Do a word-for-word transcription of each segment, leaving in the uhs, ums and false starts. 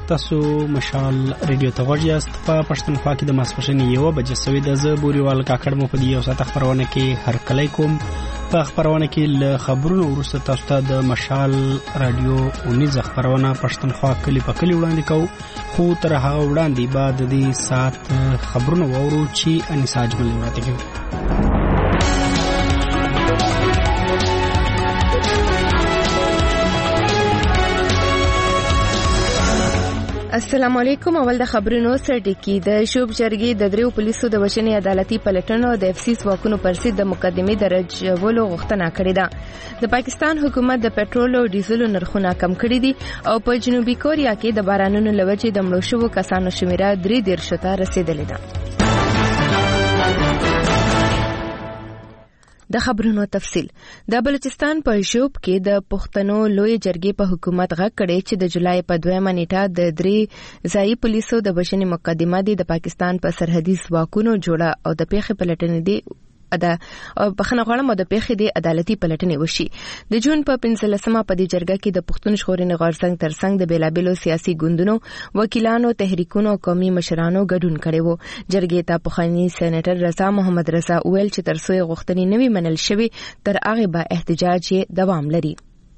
تاسو مشال ریډیو ته غوږ یاست. په پښتونخوا کې د ماسپښین یوه بجې سوې ده. زه بوریوال کاکړ مو په دې یو ساعت خبرونه کې هرکلی کوم. په خبرونه کې له خبرونو وروسته تاسو ته د مشال رادیو اونیزه خبرونه پښتونخوا کلی په کلی وړاندې کوو. خو تر هغه وړاندې به د دې ساعت خبرونه واورو چې انیسا اجمل وړاندې کوي. السلام علیکم. اول د خبرونو سره ټکی. د شوب جرګې د دریو پولیسو د وژنې عدالتي پلټنو د اف سی ځواکونو پر ضد د مقدمې درجولو غوښتنه کړې ده. د پاکستان حکومت د پټرول او ډیزلو نرخونه کم کړي دي او په جنوبي کوریا کې د بارانونو له وجې د مړو شوو کسانو شمیره درې دېرشو ته رسیدلې ده. د خبرونو تفصیل. د بلوچستان په شوب کې د پښتنو لوی جرګې په حکومت غږ کړي چې د جولای په دویمه نیټه د درې ځایي پولیسو د وژنې مقدمه دي د پاکستان په سرحدي ځواکونو جوړه او د پیښې پلټنې دي ادا او بخنه غواړم د پیښې د عدالتي پلټنې وشي. د جون په پنځلسمه په دې جرګه کې د پښتون ژغورنې غورځنګ ترڅنګ د بیلابیلو سیاسي ګوندونو وکیلانو تحریکونو او قومي مشرانو ګډون کړی وو. جرګې ته پخوانی سېنیټر رضا محمد رضا ویل چې تر څو غوښتنې نوي منل شوي تر هغه به احتجاج دوام لري.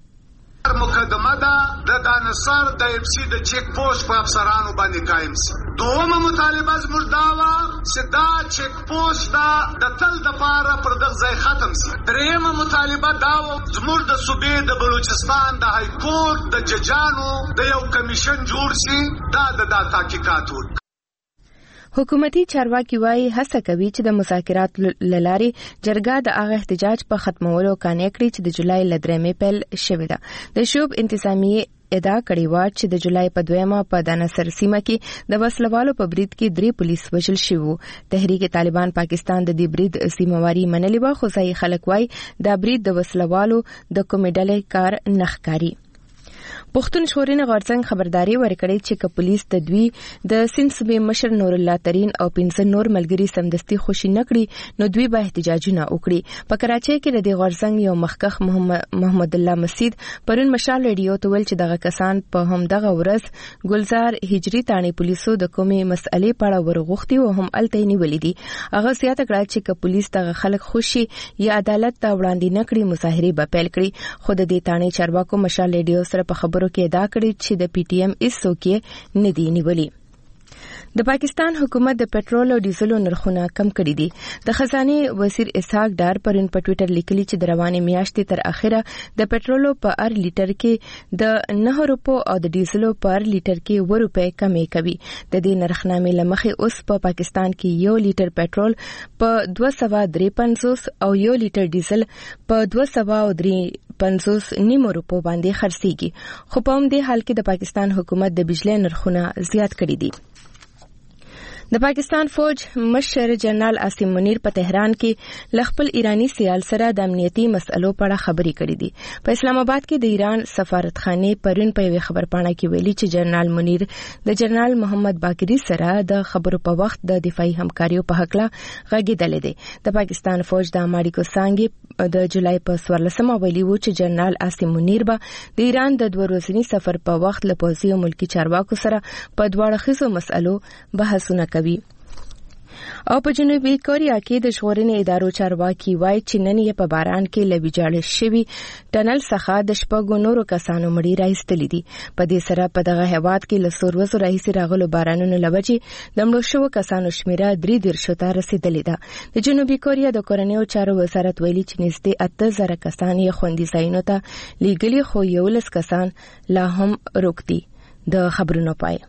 مقدمه ده د دانسر د اف سی د چیک پوسټ په افسرانو باندې قائم سي. دومره مطالبه زموږ دا وه چې دا چیک پوسټ دا د تل دپاره پر دغه ځای ختم سي. درېیمه مطالبه دا وه زموږ د صوبې د بلوچستان د های کورټ د ججانو د یو کمیشن جوړ سي دا د دا تحقیقات وکړي. حکومتي چارواکي وايي هڅه کوي چې د مذاکراتو له لارې جرګه د هغه احتجاج په ختمولو قانع کړي چې د جولای له درېیمې پیل شوې ده. د شوب انتظامیې ادعا کړې وه چې د جولای په دویمه په دانسر سیمه کې د وسلوالو په برید کې درې پولیس وژل شوي وو. تحریک طالبان پاکستان د دې برید سیمواري منلې وه خو ځایي خلک وايي دا برید د وسلوالو د کومې ډلې کار نه ښکاري. پښتون ژغورنې غورځنګ خبرداري ورکړې چې که پولیس د دوی د سیند صوبې مشر نور الله ترین او پنځه نور ملګري سمدستي خوشي نه کړي نو دوی به احتجاجونه وکړي. په کراچۍ کې د دې غورځنګ یو مخکښ محمد الله مسید پرون مشال ریډیو ته ویل چې دغه کسان په همدغه ورځ ګلزار هجري تاڼې پولیسو د کومې مسئلې په اړه ورغوښتي او هم هلته یې نیولې دي. هغه زیاته کړه چې که پولیس دغه خلک خوشي یا عدالت ته وړاندې نه کړي مظاهرې به پیل کړي. خو د دې تاڼې چارواکو مشال ریډیو سره په خبرو کې ادعا کړې چې د پی ټی ایم هیڅوک یې نه دي نیولي. د پاکستان حکومت د پټرول او ډیزلو نرخونه کم کړي دي. د خزانه وزیر اسحاق ډار پرون په ټوئیټر لیکلي چې د روانې میاشتې تر اخره د پټرولو په هر لیټر کې د نه روپو او د ډیزلو په هر لیټر کې اووه روپۍ کمې کوي. د دې نرخنامې له مخې اوس په پاکستان کې یو لیټر پټرول په دوه سوه درې پنځوس او یو لیټر ډیزل په دوه سوه او درې پنځوس نیمو روپو باندې خرڅېږي. خو په همدې حال کې د پاکستان حکومت د بجلی نرخونه زیات کړي دي. د پاکستان فوج مشر جنرال عاصم منیر په تهران کې ل خپل ایرانی سیال سره د امنیتي مسئلو په اړه خبرې کړې دي. په اسلام آباد کې د ایران سفارتخانه پرون په یوه خبرپاڼه کې ویلي چې جنرال منیر د جنرال محمد باقری سره د خبرو په وخت د دفاعي همکاریو په حق لا غږېدلې دي. د پاکستان فوج د امریکا څنګه د جولای په څوارلسمه ویلي و چې جنرال عاصم منیر به د ایران د دوه ورځني سفر په وخت له پوځي او ملکی چارواکو سره په دواړه خزو مسئلو بحثونه کوي. او په جنوبي کوریا کې د ژغورنې ادارو چارواکي وایي چې نن یې په باران کې له ویجاړ شوي ټنل څخه د شپږو نورو کسانو مړي راایستلي دي. په دې سره په دغه هېواد کې له څو ورځو راهیسې راغلو بارانونو له وجې د مړو شوو کسانو شمیره درې دېرشو ته رسېدلې ده. د جنوبي کوریا د کورنیو چارو وزارت ویلي چې نږدې اته زره کسان یې خوندي ځایونو ته لیږلي خو یولس کسان لا هم روږ دي. د خبرونو پای.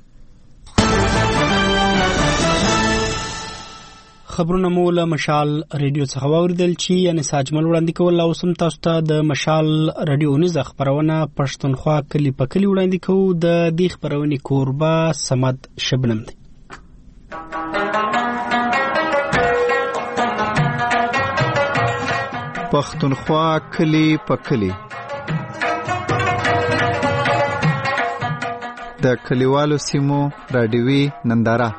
خبرونه مو له مشال ریډیو څخه واوریدل چې یعنی ساجمل وړاندې کول او سم تاسو ته د مشال ریډیو نيز خبرونه پښتونخوا کلی په کلی وړاندې کوو. د دې خبرونې کوربه سمد شبنم دی. پښتونخوا کلی په کلی د کلیوالو سیمو رادیوي ننداره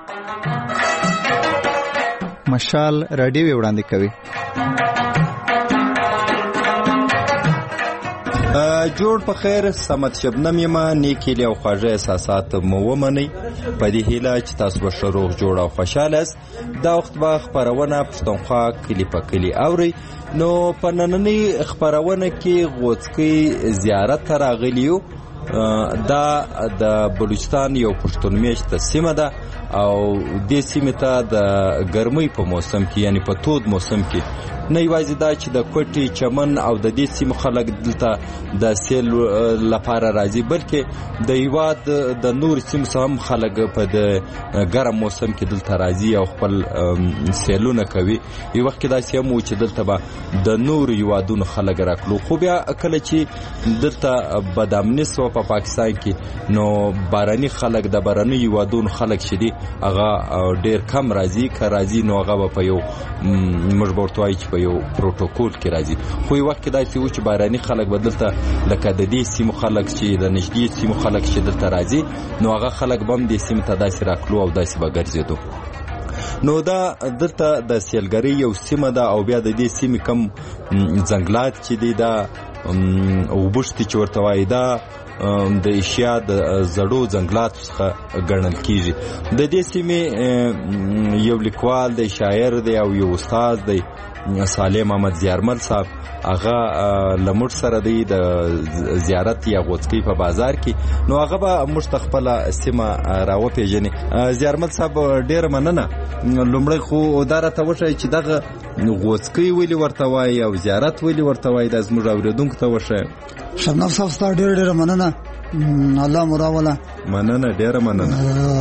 مشال رادیو وړاندې کوي. جوړ په خیر سمت شبنم یما نیکی له خواږه احساسات مو ومني په دې هیله چې تاسو به شروع جوړ او خوشاله است. دا وخت به خبرونه پښتونخوا کلی په کلی اوري. نو په نننۍ خبرونه کې غوڅکی زیارت ته راغلیو. دا د بلوچستان یو پښتون میشته سیمه ده او دې سیمه ته د ګرمۍ په موسم کې یعنی په تود موسم کې نه یوازې دا چې د کوټي چمن او د دې سیمه خلک دلته د سیل لپاره راځي بلکې د هیواد د نور سیمو هم خلک په د ګرم موسم کې دلته راځي او خپل سیلونه کوي. یو وخت کې دا سیمه چې دلته به د نور هیوادونو خلک راکلو خو بیا کله چې دلته بدامني سو په پاکستان کې نو باراني خلک د باراني هیوادونو خلک شدي هغه ډیر کم راځي که راځي نو هغه په یو مجبورتوای چې په یو پروتوکول کې راځي. خو یو وخت کې دا چې باراني خلک بدلته لکه د دې سیمو خلک چې د نږدې سیمو خلک چې دلته راځي نو هغه خلک بم دې سیمه ته داسې راکلو او داسې به ګرځېدو. نو دا دلته د سیلګرۍ یو سیمه ده او بیا د دې سیمې کم ځنګلات چې دی دا اوبشتي چې ورته وایي دا د ایشیا د زړو ځنګلاتو څخه ګڼل کیږي. د دې سیمې یو لیکوال دی شاعر دی او یو استاد دی صالح محمد زیارمل صاحب هغه لمر سره دی د زیارت یا غوڅکی په بازار کې نو هغه به موږ ته خپله سیمه راوپېژني. زیارمل صاحب ډېره مننه. لومړی خو دا راته وښایي چې دغه غوڅکی ولې ورته وایي او زیارت ولې ورته وایي دا زموږ اورېدونکو ته وښایي. شبنم صاحب ستا ډېره ډېره مننه. الله مو راوله. مننه ډېره مننه.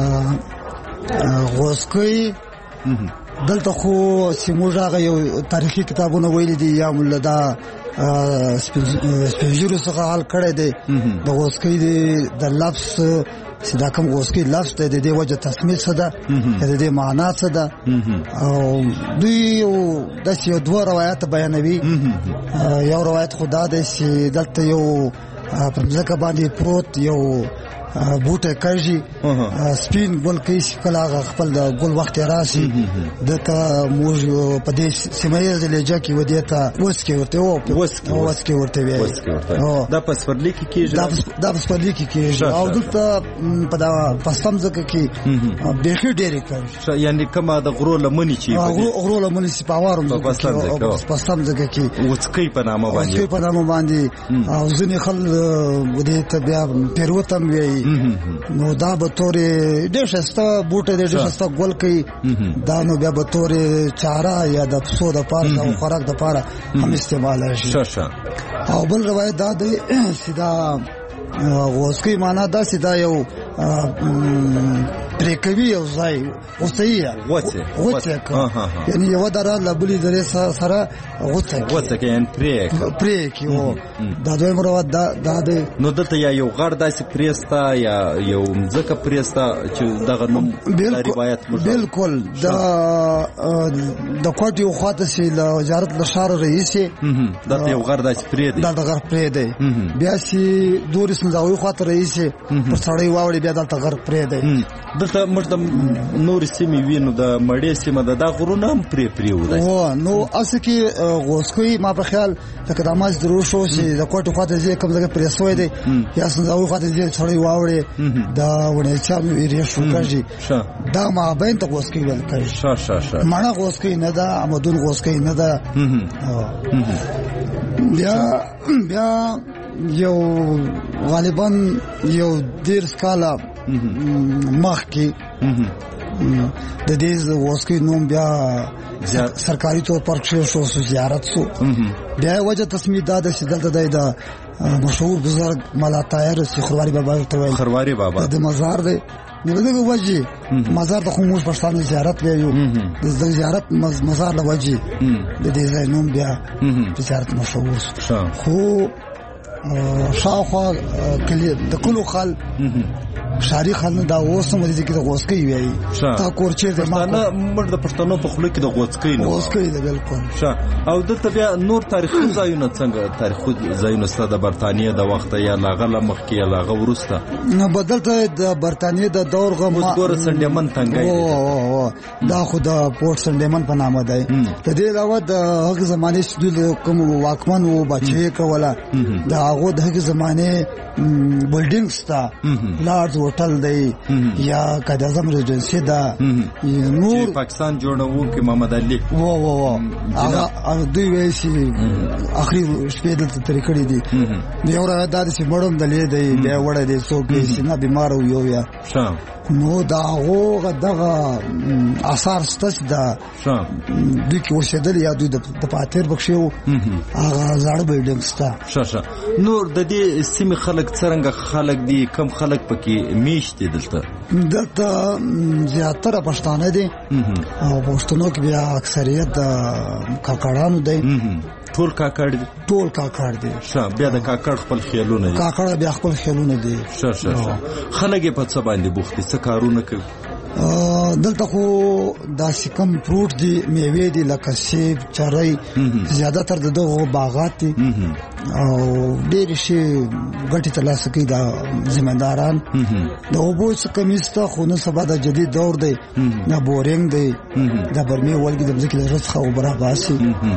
غوڅکی دلته خو چې موږ هغه یو تاریخي کتابونه ویلي دي یا موږ دا سپین ږیرو څخه حل کړی دی د غوڅکۍ د لفظ چې دا کوم غوڅکۍ لفظ دی د دې وجه تسمیه څه ده د دې معنا څه ده او دوی داسې یو دوه روایات بیانوي. یو روایت خو دا دی چې دلته یو په ځمکه باندې پروت یو بوټه کړي سپین ګل کوي کله خپل د ګل وخت راشي دته موږ په دې سیمایي لهجه کې ودیته وسکي ورته او وسکي ورته وي دا پسفرلی کې کېږي دا پسفرلی کې کېږي او دلته په دا پستم ځکه کې بهخي ډېری کوي یعنی کومه د غرو لمنې چې غرو لمنې چې پاوارم پستم ځکه کې وسکي په نامه باندې وسکي په نامه باندې او ځنې خل ودیته بیا پیروتم وي نو دا به تورې ډېر ښایسته بوټی دی ډېر ښایسته ګل کوي دا نو بیا به تورې چاره یا د پسو دپاره د خوراک دپاره هم استعماله شي. او بل روایت دا دی چې دا غوڅکۍ معنا داسې دا یو پرې کوي یو ځای غوڅوي غوڅه یعنی یوه دره له بلې درې سره غوڅه غوڅه یعنی پرې کړي دا دویم روایت دا دی. نو دلته یا یو غر داسې پرېسته یا یو مځکه پرېسته چې دغه نوم روایت بلکل د د کوټې یو خواته چې له وزارت له ښار رئیس دلته یو غر داسې پرې دی دلته غر پرې دی بیا چې دورې سنځاوي خواته رئیس پر سړی واوړي بیا دلته غر پرې دی. دلته موږ د نورې سیمې وینو د مړې سیمه ده دا غرونه هم پرې پرېوځي نو اصل کې غوڅکۍ ما په خیال لکه دا ماز درو شو چې د کوټې خواته ځي کوم ځای پرې سوی دی یا سنځاوي خواته ځي سړی واوړي دا ونیچانو ایریا شو کړي دا مابین ته غوڅکۍ ویل کوي مڼه غوڅکۍ نه ده امدون غوڅکۍ نه ده. بیا بیا یو غالبا یو دیرس کاله مخکې د دې غوڅکۍ نوم بیا سرکاري طور پر کښې شو زیارت شو. بیا وجه تصمیه دا ده چې دلته دی د مشهور بزرګ ملا طاهر خرواري بابا ته وایي خرواري بابا د مزار دی نو دغه وجه مزار د خو موږ پښتانه زیارت لیو د زیارت مزار له وجه د دې ځای نوم بیا زیارت مشهور خو شاوخوا کلی د کلو خل شاری خلنه دا اوس هم دې کې د غوسکۍ وایي تا کور چیرته ما موږ د پښتنو په خوله کې د غوسکۍ نه غوسکۍ ده بالکل ښه. او دلته بیا نور تاریخي ځایونه څنګه تاریخي ځایونه ستا د برتانیې د وخته یا لاغه له مخکې یا لاغه وروسته؟ نو بدلته د برتانیې د دور غو اوس ګوره سنډیمن تنګی دی دا خو د پورت سنډیمن په نامه دی. د دې علاوه د هغه زمانې چې کوم واکمن و بچي کوله د هغه د هغه زمانې بلډینګز تا لارډ هوټل دی یا قائد اعظم ریجنسی دا نور پاکستان جوړونکو کې محمد علي و و و هغه دوی وایي چې اخري شپې دلته ترې کړې دي. یو را دا چې مړم دلې دی بیا وړه دی څوک یې نه بیمار و یو یا شام نو دا هغه دغه آثار ستاسو دا دوی کې وشدل یا دوی د پاتیر بخښو هغه زړه بلډینګ ستا شاشه. نور د دې سیمې خلک څنګه خلک دي کم خلک پکې میشته دلته؟ دلته زیاتره پښتانه دي او پښتنو کې بیا اکثریت د کاکړانو دي. ټول کاکړ دي؟ ټول کاکړ دي. ښه. بیا د کاکړ خپل خیالونه دي؟ کاکړ بیا خپل خیالونه دي. ښه ښه ښه. خلک یې په څه باندې بوخت دي؟ څه کارونه کوي؟ دلته خو داسې کم فروټ دي میوې دي لکه سیب چرۍ زیاده تر دغه باغات دي او ډېر شي ګټې ترلاسه کوي دا ذمہداران. د اوبو څه کمی شته خو نن سبا د جدید دور دی دا بورینګ دی دا برمې ولګي د ځمکې له زړه څخه اوبه راباسي.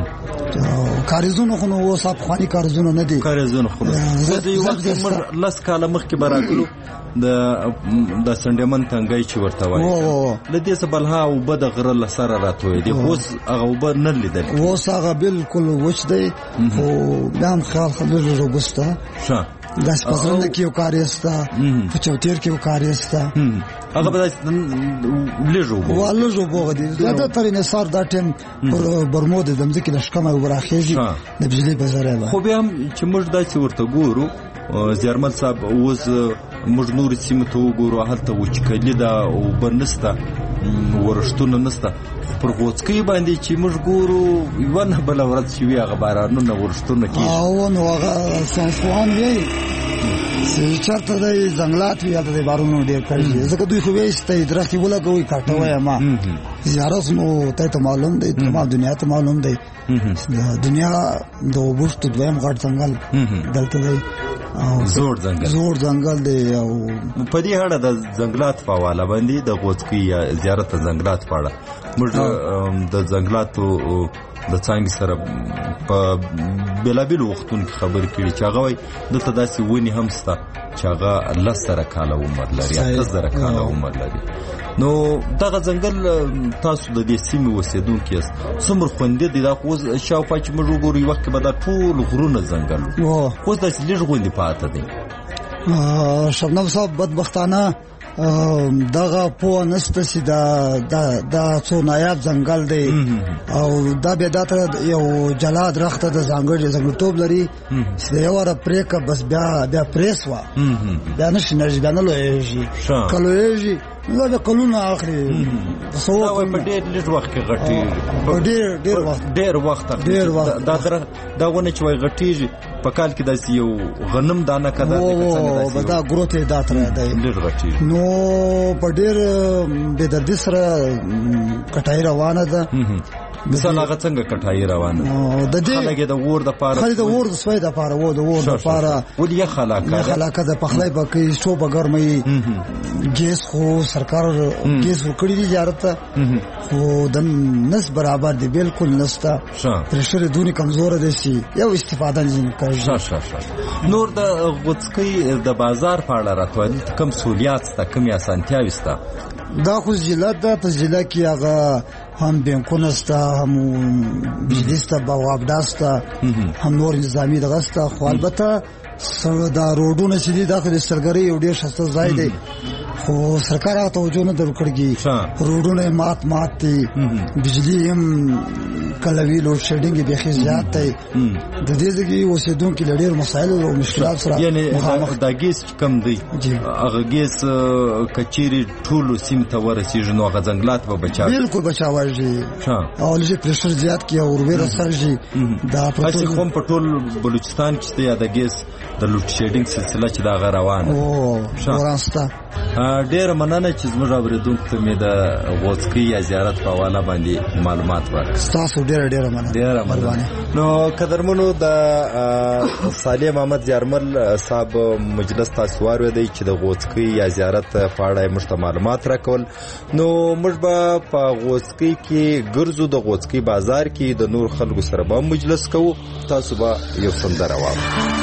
کاریزونه خو نو اوس افغاني کاریزونه نه دي. کاریزونه خو زه د یو وخت موږ لس کاله مخکې به راغلو د د سنډیمن تنګی چې ورته وایي له دې څه بلها اوبه د غره له سره راتوی دي خو اوس هغه اوبه نه لیدل اوس هغه بالکل وچ دی خو بیا هم خیال خلک روبسته ښه داس پسرنده کې یو کاریستا په چوتیر کې یو کاریستا هغه به لږو بو لږو بو دي دا تر انصار دا ټیم پر برمود د مځکې د شکمه وراخېږي د بجلی بازار ده. خو بیا هم چې موږ داسې ورته ګورو زیارمل صاحب اوس موږ نور سیمه ته وګورو هلته وچکلي ده اوبه نسته ورښتونه نسته پر غوڅکۍ باندې چې موږ ګورو یوه نه بله ورځ چې وي هغه بارانونه ورښتونه کېږي او نو هغه ساینسپوهان وایي چې چېرته دی ځنګلات وي هلته دی بارانونه ډېر کړي ځکه دوی خو وایي چې ته درختې ولګوئ کاټه وایه ما زیارت نو ته ته معلوم دی تمام دنیا ته معلوم دی د دنیا د اوبو دویم غټ ځنګل دلته دی زوړ ځنګل زوړ ځنګل دی. او په دې اړه د ځنګلات په حواله باندې د غوڅکۍ یا زیارت ځنګلات په اړه موږ د ځنګلاتو د څانګې سره په بېلابېلو وختونو کې خبرې کړي چې هغه وایي دلته داسې ونې هم شته چې هغه لس زره کاله عمر لري اته زره کاله عمر لري. نو دغه ځنګل تاسو د دې سیمې اوسېدونکي یاست څومره خوندي دی؟ دا خو شاوخوا چې موږ وګورو یو وخت کې به دا ټول غرونه ځنګل وو خو اوس داسې لږ غوندې پاته دی. شبنم صاحب بدبختانه دغه پوه نسته چې دا دا څو نایاب ځنګل دی او دا بیا دا ته یو جلا درخته د ځانګړي ځانګړتوب لري چې د یو واره پرېکه بس بیا بیا پرېس وه بیا نشي نرژي بیا نه لویېږي که لویېږي نو د کلونه اخري دا وایي په ډېر لږ وخت کې غټېږي په ډېر ډېر وخت ډېر وخت ډېر وخت دا دا ونه چې وایي غټېږي په کال کې داسې یو غنم دانه کده او دا ګروت دا تر دی ډېر غټېږي. نو په ډېر بې دردي سره کټای روانه ده. مثال هغه څنګه کټای روانه د دې خلک د ور د پاره خلک د ور د سوي د پاره وو د ور د پاره ولې خلاکه خلاکه د پخلای پکې شو بګرمې ګیس خو سرکار ګیس ورکړي دي زیارت خو د نس برابر دی بالکل نستا پرشر دونی کمزور دي شي یو استفاده نه کوي. ښه ښه ښه. نور د غوڅکۍ د بازار په اړه راته کم سہولیات سته کم اسانتیاوې سته؟ دا خو ضلع ده په ضلع کې هغه هم بینکونه سته هم بجلی سته بوابډا سته هم نور نظامي دغه سته خو البته دا روډونه چې دي دا خو د سرګرۍ یو ډېر ښایسته ځای دی خو سرکار هغه توجه نه در کړي روډونه مات مات دي بجلی هم کله وی لوډ شیډینګ بیخي زیات دی د دې ځکه اوسېدونکو کې ډېر مسایل او مشکلات سره یعنی دا ګیس کم دی هغه ګیس کچيري ټول سیم ته ورسیږي نو هغه ځنګلات به بچاوي بالکل بچاوي او لږ پرشر زیات کی او ور سرجي دا پټول کوم په ټول بلوچستان کې یا د ګیس د لوډ شیډینګ سلسله چې دا غ روانه او ورانستا ډېره مننه چې زموږ اورېدونکو ته مې د غوڅکۍ یا زیارت په حواله باندې معلومات ورکړل. ستاسو ډېره ډېره مننه. ډېره مننه. نو قدرمنو د صالح محمد زیارمل صاحب مجلس تاسو واورېدئ چې د غوڅکۍ یا زیارت په اړه موږ ته معلومات راکول. نو موږ به په غوڅکۍ کې ګرځو، د غوڅکۍ بازار کې د نور خلکو سره به مجلس کوو. تاسو به یو سندره واورئ.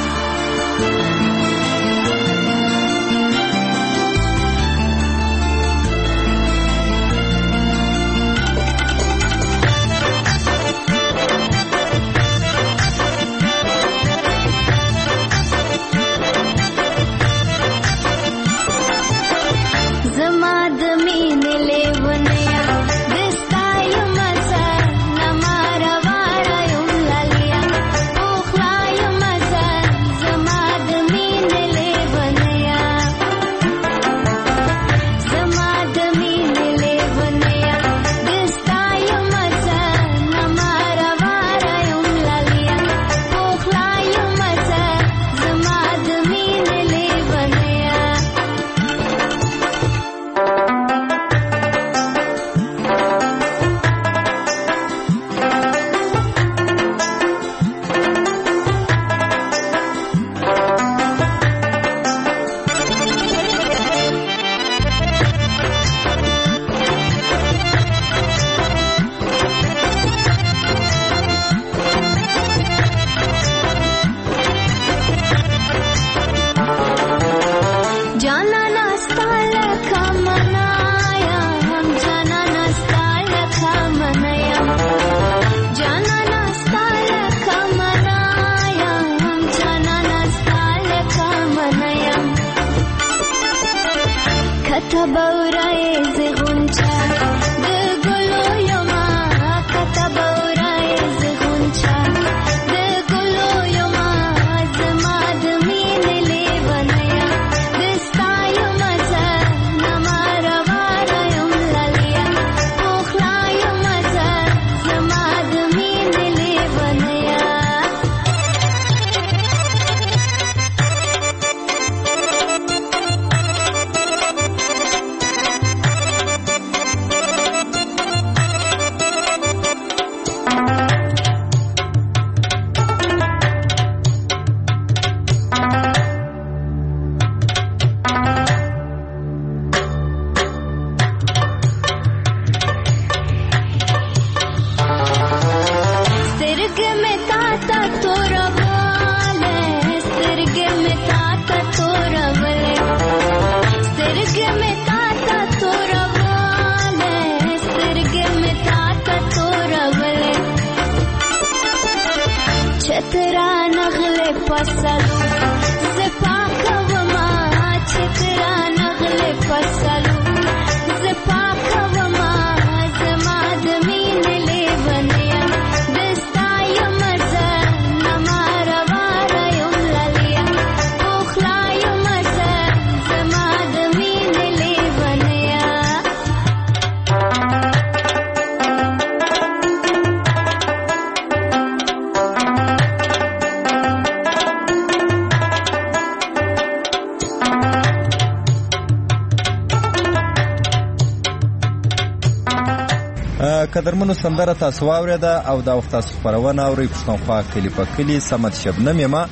قدرمنو سندره تاسو واورېده او دا وخت تاسو خپرونه اورئ پښتونخوا کلي په کلي. صمد شبنم یمه.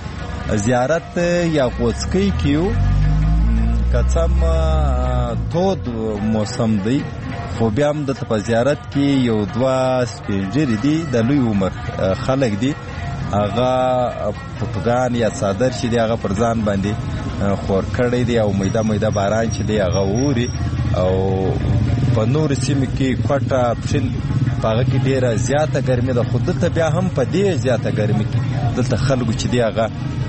زیارت یا غوڅکۍ کې یو که څه هم تود موسم دی، خو بیا هم دلته په زیارت کې یو دوه سپین ږیري دي، د لوی عمر خلک دي. هغه پټګان یا څادر چې دی هغه پر ځان باندې خور کړی دی او میده میده باران چې دی هغه اوري او په نور سیمه کې کوټه پښین پاغه کې ډیره زیاته ګرمي ده، خو دلته بیا هم په دې زیاته ګرمي کې دلته خلکو چې دی هغه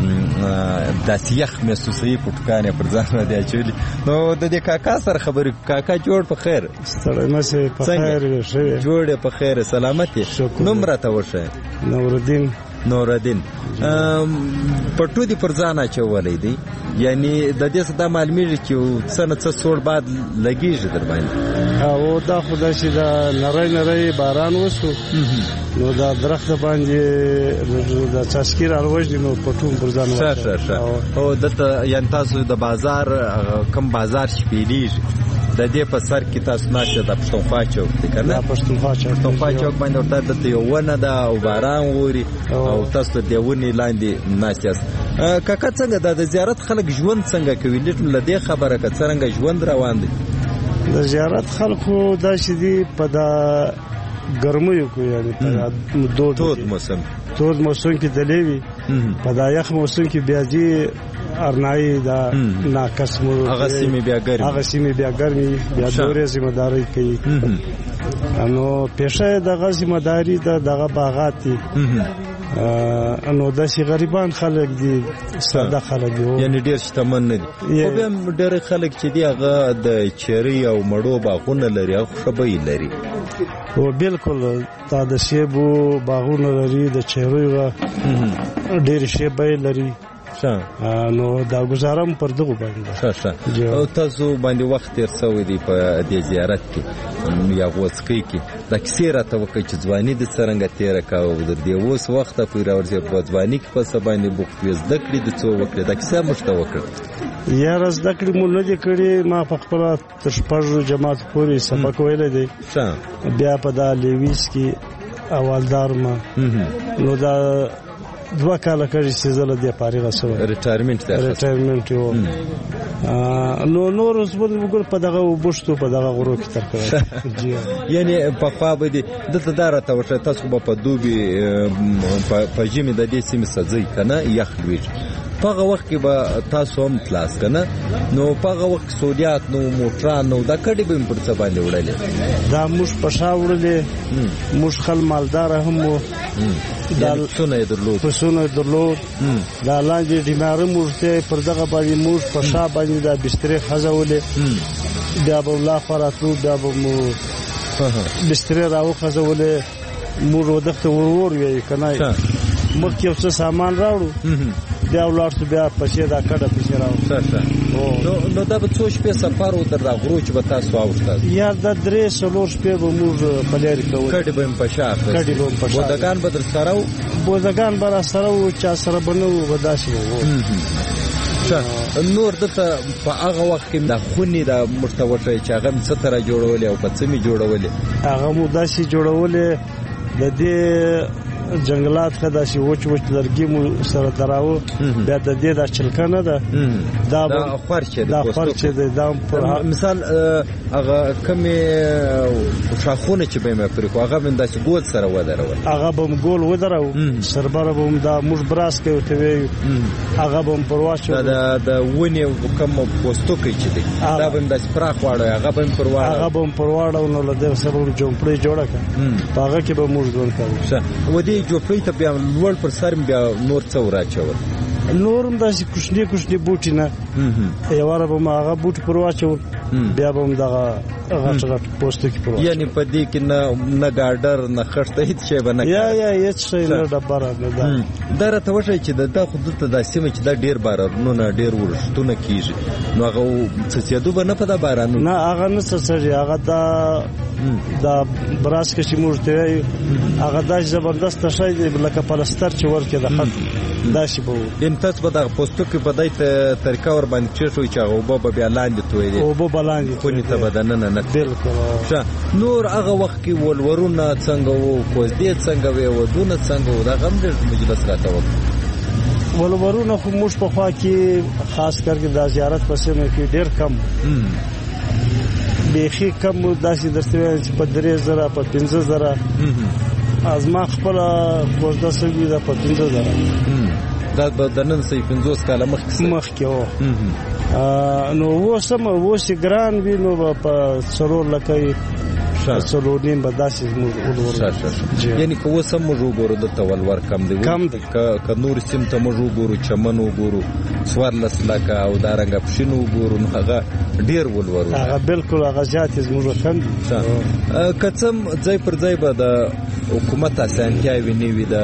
داسې یخ محسوسوي، پټکانې پر ځان دی اچولي. نو د دې کاکا سره خبرې. کاکا جوړ په خیر؟ ستړی مه شې، په خیر ښه یې؟ جوړ یې په خیر، سلامت یې؟ نوم راته وښیه. نورالدین نورالدین پټو دی پر ځان اچولی دی، یعنی د دې څه دا معلومیږي چې څه نه څه سوړ باد لګېږي در باندې؟ او دا خو داسې د نری نری باران وسو نو دا درخت باندې د څاڅکي راوځي نو پټو پر ځان ښه ښه ښه. او دلته یعنې تاسو د بازار کم بازار شپېلېږي د دې په سر کې تاسو ناشته د پښتونخوا چوک دی که نه؟ پښتونخوا چوک پښتونخوا چوک باندې ورته دلته یو ونه ده او باران اوري او تاسو د دې ونې لاندې ناست یاست. کاکا څنګه دا د زیارت خلک ژوند څنګه کوي؟ لږ له دې خبره که څرنګه ژوند روان دی د زیارت خلکو داسې دي په دا ګرمیو کې، یعنې په دود تود موسم تود موسم کې دلې وي، په دا یخ موسم کې بیا ځي ارنایي دا ناقص مو هغه سیمې بیا ګرمي هغه سیمې بیا ګرمي بیا دورې ذمہداري کوي. نو پیشه دغه ذمہداري د دغه باغات دي، نو داسې غریبان خلک دي، ساده خلک دي، یعنی ډېر شتمن نه دي. خو بیا ډېر خلک چې دي هغه د چیرې او مڼو باغونه لري، هغه ښه بیې لري. او بالکل دا د سیبو باغونه لري، د چیرې ډېرې ښې بیې لري. نو دا گزارم پر دغه باندې ښه ښه. او تاسو باندې وخت تیر شوی دی په دې زیارت کې یا غوڅکۍ کې، دا کیسې راته وکړئ چې ځواني دې څرنګه تېره کړه او د دې اوس وخته پورې راورسېد په ځواني کې په څه باندې بوخت وې، زده کړې دې څه وکړې؟ دا کیسه موږ ته وکړه. یاره زده کړې مو نه دي کړې، ما په خپله تر شپږو جماعت پورې سبق ویلی دی، بیا په دا لیویس کې اولدار ما نو دا دوه کاله کړي چې زه له دې فارغه شوم، ریټایرمنټ ریټایرمنټ و. نو نور اوس وګور په دغه وبشتو په دغه غرو کې تر کړه. یعنی په خوا به دي دلته دا راته وشه تاسو به په دوبي په ژمي د دې سیمې سځئ که نه یخ لویږي، په هغه وخت کې به تاسو هم تلاس که نه؟ نو په هغه وخت کې سهولیات نو موټران نو دا کډې به مې پر څه باندې وړلې؟ دا موږ په شا وړلې، موږ خل مالداره هم وو، پسونه یې درلود پسونه یې درلود دا لاندې ډیناره موږ ته پر دغه باندې موږ په شا باندې دا بسترې خځولې، بیا به لا فراتلو، بیا به مو بسترې راوخځولې، موږ ودغته ورور وی که نه مخکې یو څه سامان راوړو بیا ولاړ شو، بیا پسې دا کډه پسې راوړو. نو دا به څو شپې سفر و در راغرو چې به تاسو واوښتاست؟ یا دا درې څلور شپې به موږ په لارې کول، کډې به مې په شا اخیستې، کډې به مې په شا، بودګان به در سره وو؟ بودګان به را سره وو، چا سره به نه وو، به داسې به وو. نور دلته په هغه وخت کې دا خونې دا موږ ته وښیئ چې هغه مې څه ته را جوړولې او په څه مې جوړولې؟ هغه مو داسې جوړولې د دې جنگلات که داسې وچ وچ لرګي مو سره دراوه، بیا د دې دا چلکه نه ده، دا خورچې دا خورچې دی، دا مثال هغه کمې شاخونه چې به یې مې پرې کړو هغه به مې داسې ګول سره ودرول، هغه به م ګول ودرو، سربره به م دا موږ براس کوي ورته وایو، هغه به م پر واچوو، دا د ونې کوم پوستکی چې دی دا به مې داسې پراخ واړوي، هغه به مې پر واړو هغه به م پر واړو نو له دغه سره به م جومپړۍ جوړه کړه، په هغه کې به موږ ژوند کوو. جوپړۍ ته بیا لوړ پر سر بیا نور څه وراچول؟ نور هم داسې کوچني کوچني بوټي نه، یو واره به م هغه بوټي پر واچول، بیا به م دغه غټ غټ پوستکي پر واچول. یعنې په دې کې نه ګاډر نه خښته هېڅ شی به نه یا یا هېڅ شی نه ډبره نه ده. دا راته وښیئ چې د دا خو دلته دا سیمه چې دا ډېر بارانونه ډېر ورښتونه کېږي، نو هغه څڅېدو به نه په دا بارانونو؟ نه هغه نه څڅېږي، هغه دا دا براس کې چې موږ ته وایو هغه داسې زبردسته شی دی لکه پلستر چې ورکې د خط داسې به وو. یعنې تاسو به دغه پوستکي په دې طریقه ور باندې کېښوئ چې هغه اوبه به بیا لاندې تویېدې، اوبه به لاندې خونې ته به دننه نه تلې. بالکل. نور هغه وخت کې ولورونه څنګه وو، کوزدې څنګه وې، ودونه څنګه وو؟ دا هم ډېر مجلس راته وکړو. ولورونه خو موږ په خوا کې خاص کر کې دا زیارت په سیمه کې ډېر کم بیخي کم، داسې درته وایم چې په درې زره په پنځه زره از ما خپله کوژده سوي ده په پنځه زره، دا به د نن څه پنځوس کاله مخکې مخکې وو. نو اوس هم اوس یې ګران وي نو به په څلور لکه څلور نیم به داسې موږ ولور. یعنې که اوس هم موږ وګورو دلته ولور کم دی، کم دی. که نور سیمې ته موږ وګورو، چمن وګورو، څوارلس لکه او دارنګه پښین وګورو، نو هغه ډېر ولورونه، هغه بالکل هغه زیات یې زموږ وطن دی. که څه ځای پر ځای به د حکومت اسانتیاوې نه وي، د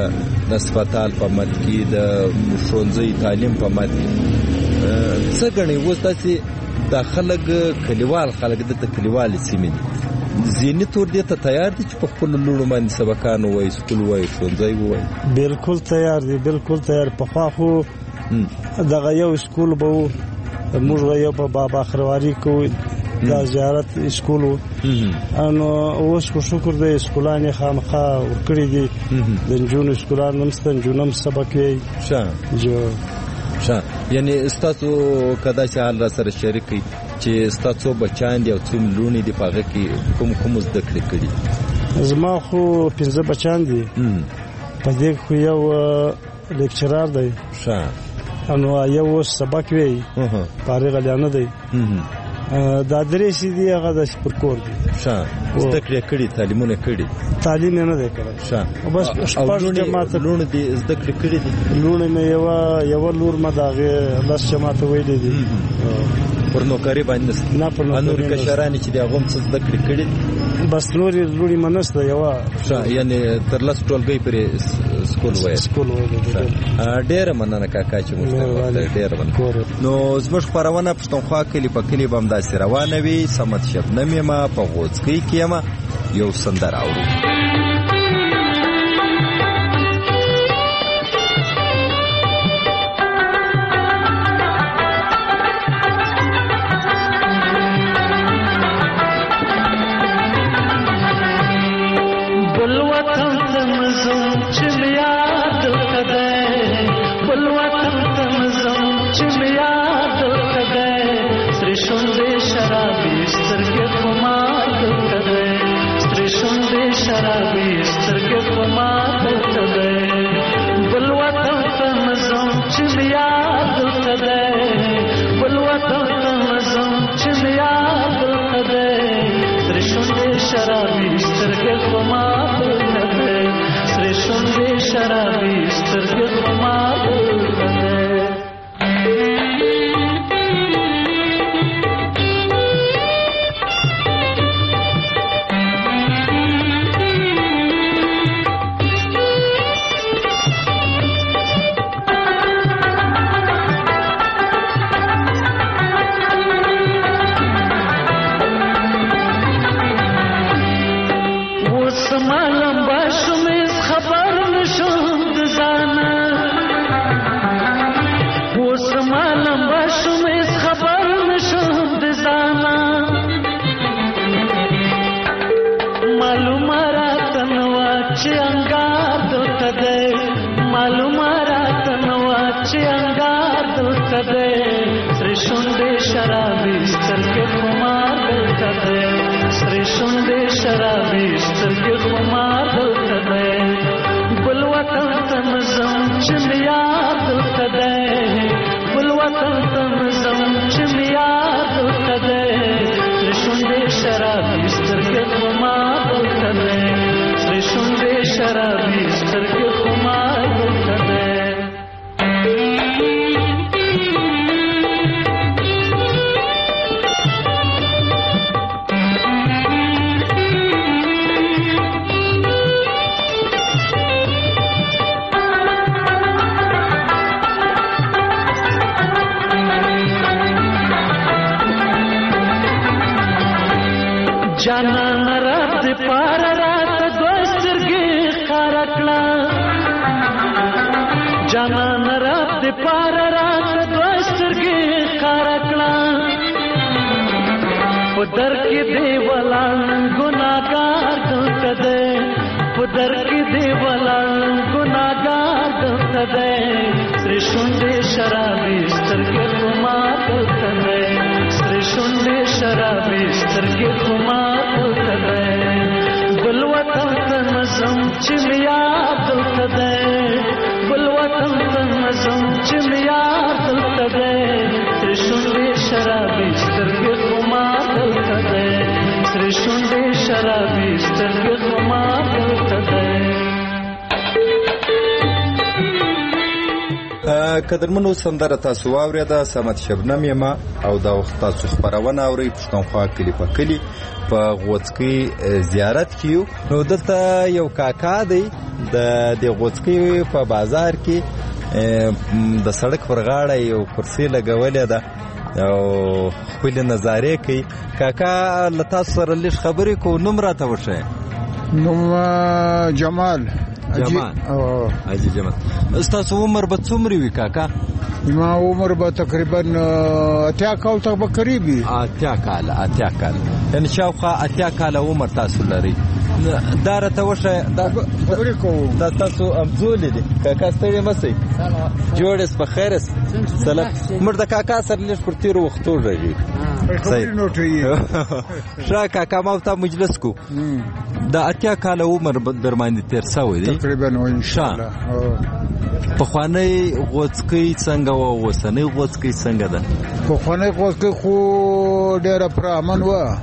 نسپتال په مد کې د ښوونځي تعلیم په مد کې څه ګڼي اوس داسې دا خلک کلیوال خلک د کلیوالي سیمې دي ذهني طور دې ته تیار دي چې په خپلو لوڼو باندې سبقان ووایي سکول ووایي ښوونځی ووایي بالکل تیار دي بالکل تیار پخوا خو دغه یو سکول به و موږ یو په بابا خرواري کوو دا زیارت سکول و نو اوس خو شکر دی سکولان یې خامخا ورکړي دي د نجونو سکولان هم شته نجونې هم سبق وایي ښه ښه یعنې ستاسو که داسې حال را سره شریک کړئ چې ستا څو بچیان دي او څو لوڼې دي په هغه کې کوم کوم زده کړې کړي زما خو پنځه بچیان دي په دې خو یو لیکچرار دی ښه نو یو اوس سبق وایي فارغ لیانه دی دا درې چې دي هغه د پر کور دي ښه زده کړې کړي تعلیمونه کړي تعلیم یې نه دی کړی ښه بس شپږ جماعت لوڼې دي زده کړې کړي دي لوڼې مې یوه یوه لور مې د هغې لس جماعته ویلې دي پر نوکري باندې نه پر نوکري نور کشرانې چې د هغو هم څه زده کړې کړي بس نورې لوڼې مې نشته یوه ښه یعنې تر لس ټولګۍ پورې سکول ویل سکول ویل ډېره مننه کاکا چې موږ ته ډېره مننه نو زموږ خپرونه پښتونخوا کلي په کلي به همداسې روانه وي صمد شبنم یمه په غوڅکۍ کې یمه یو سندره اورو قدرمنو سندره تاسو واورېده، صمد شبنم یم او دا وخت تاسو خپرونه اورئ پښتونخوا کلي په کلي په غوڅکۍ زیارت کې یو. نو دلته یو کاکا دی د دې غوڅکۍ په بازار کې د سړک پر غاړه یو کرسي لګولې ده او خپلې نظارې کوي. کاکا له تاسو سره لږ خبرې کوو، نوم راته وښیه. نوم جمال جمال حاجي جمال. ستاسو عمر به څومره وي کاکا؟ ما عمر به تقریبا اتیا کال ته به قریب وي. اتیا کاله اتیا کاله یعنې شاوخوا اتیا کاله عمر تاسو لرئ. دا راته وښیه، خبرې کوو. دا تاسو امزولې دي کاکا، ستړي مه سئ، جوړ یاست په خیر یاست؟ سلام. موږ د کاکا سره لږ پر تېرو وختو غږېږو. ښه کاکا، ما ورته مجلس کو. د اتیا کاله عمر در باندې تېر سوی دی تقریبا. انشاءالله پخوانۍ غوڅکۍ څنګه وه، اوسنۍ غوڅکۍ څنګه ده؟ پخوانۍ غوڅکۍ خو ډېره پرامن وه،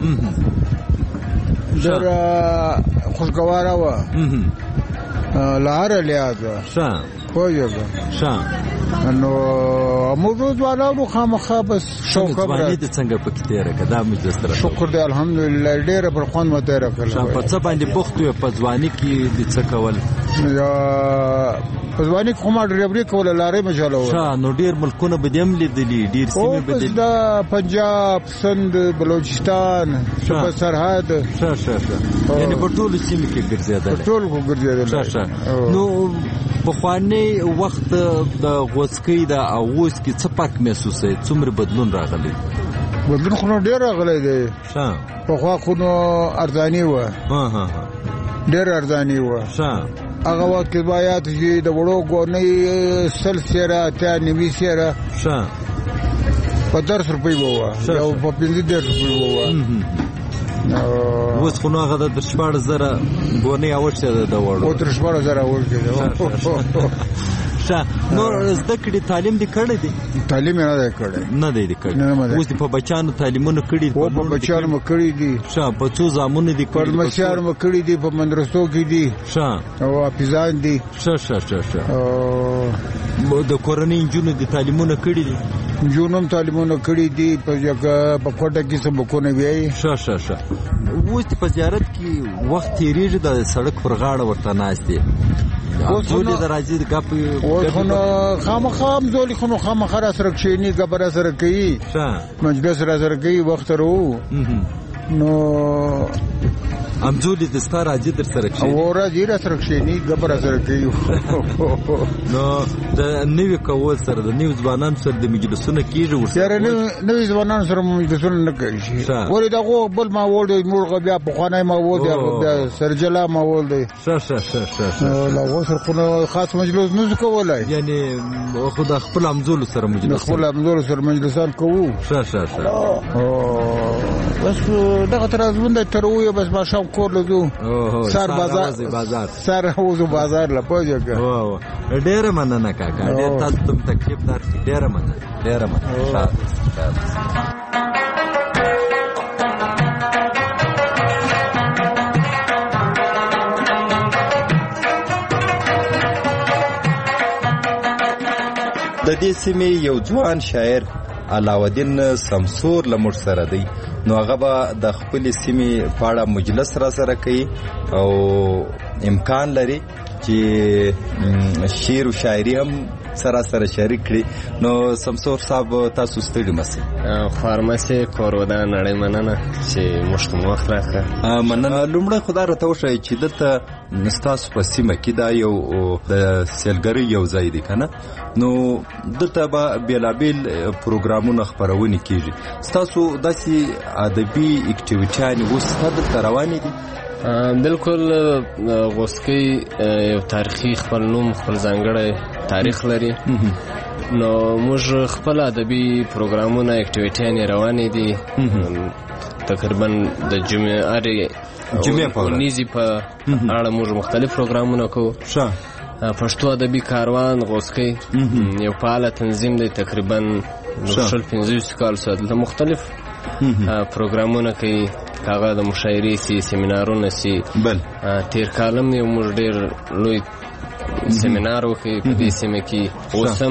ډېره خوشګواره وه له هره لحاظه. ښه پوهېږه. ښه. نو موږ ځوانانو خامخا بس شوق ځواني دې څنګه پکې تېره کړه؟ دا مجلس ته شکر دی الحمدلله، ډېره پر خوند مو تېره کړله. په څه باندې بوخت وې په ځواني کې دې څه کول؟ په ځواني کې خو ما ډریوري کوله، لارۍ مې چلوله. ښه. نو ډېر ملکونه به دې هم لیدلي، ډېر سیمې به دې؟ دا پنجاب، سند، بلوچستان، په سرحد. ښه ښه ښه. یعنې په ټولو سیمې کې ګرځېدلی؟ په ټولو کې ګرځېدلی. ښه ښه. نو پخوانۍ وخت د غوڅکۍ د او اوس کې څه فرق محسوسوئ؟ څومره بدلون راغلی؟ بدلون خو نو ډېر راغلی دی. ښه. پخوا خو نو ارزاني وه، ډېر ارزاني وه. ښه. هغه وخت کې باید چې د وړو ګونۍ سل سیره اتیا نوي سیره ښه په درس روپۍ به وه، او په پنځه دېرش روپۍ به وه. اوس خو نو هغه د شپاړس زره ګونۍ اوښتې ده د وړو. او تر شپاړس زره اوښتې ده. ښه. نو زده کړې تعلیم دې کړی دی؟ تعلیم یې نه دی کړی. نه دی کړی. اوس دې په بچیانو تعلیمونه کړي دي؟ او په بچیانو مې کړي دي. ښه. په څو زامنو دي کړي؟ په لمسیانو مې کړي دي، په مدرسو کې دي. ښه. او حافظان دي. ښه ښه ښه ښه. د کورنۍ نجونو دې تعلیمونه کړي دي؟ نجونو هم تعلیمونه کړي دي، په کوټه کې سبقونه ویایي. ښه ښه ښه. اوس په زیارت کې وخت تېرېږي، د سړک پر غاړه ورته ناست دی، ځولې د راځي د ګپ. اوس خو نو خامخا همزولې خو نو خامخا را سره کښېني، ګپه را سره کوي، مجلس را سره کوي، وخت سره وو. نو همزولې د ستا راځي در سره کښېني؟ او راځي را سره کښېني، ګپه را سره کوي. نو د نوي کول سره د نوي ځوانانو سره د مجلسونه کېږي ورسره؟ یاره نوي ځوانانو سره مجلسونه نه کوي شي، ولې د هغو بل ماحول دی، موږ بیا پخوانی ماحول دی، بیا سرجلا ماحول دی. ښه ښه ښه ښه. له هغو سره خو نو خاص مجلس نه شو کولی، یعنې خو د خپل همزولو سره مجلس؟ د خپل همزولو سره مجلسان کوو. ښه ښه ښه. بس دغه تر ازمون دی، تر ویو بس ماښام کور له ځو، سر بازار سر وځو بازار له پوهېږې که. ډېره مننه کاکا، ډېر تاسو ته م تکلیف درکړي، ډېره مننه ډېره مننه. ښه د دې سیمې یو ځوان شاعر علاودین سمسور له موږ سره دی. نو هغه به د خپلې سیمې په اړه مجلس را سره کوي او امکان لري چې شعر و شاعري هم سره سره شریک کړي. نو سمسور صاحب تاسو ستړي مسئ؟ خارمسې کورودان نړۍ مننه چې موږ ته وخت راکړه. مننه. لومړی خو دا راته وښایئ چې دلته ستاسو په سیمه کې دا یو د سیلګرۍ یو ځای دی که نه؟ نو دلته به بېلابېل پروګرامونه خپرونې کېږي. ستاسو داسې ادبي اکټیویټیانې اوس دلته روانې دي؟ بالکل. غوڅکۍ یو تاریخي خپل نوم، خپل ځانګړی تاریخ لري. نو موږ خپل ادبي پروګرامونه اکټیویټیانې روانې دي. تقریبا د جمعې جمعې په ورځ په اړه موږ مختلف پروګرامونه کوو. پښتو ادبي کاروان غوڅکۍ یو فعاله تنظیم دی، تقریبا شل پنځوس کالو څخه دلته مختلف پروګرامونه کوي، هغه د مشاعرې سي، سیمینارونه سي. بل تیر کالم یو موږ ډېر لوی سیمینار وکړی په دې سیمه کې. اوس هم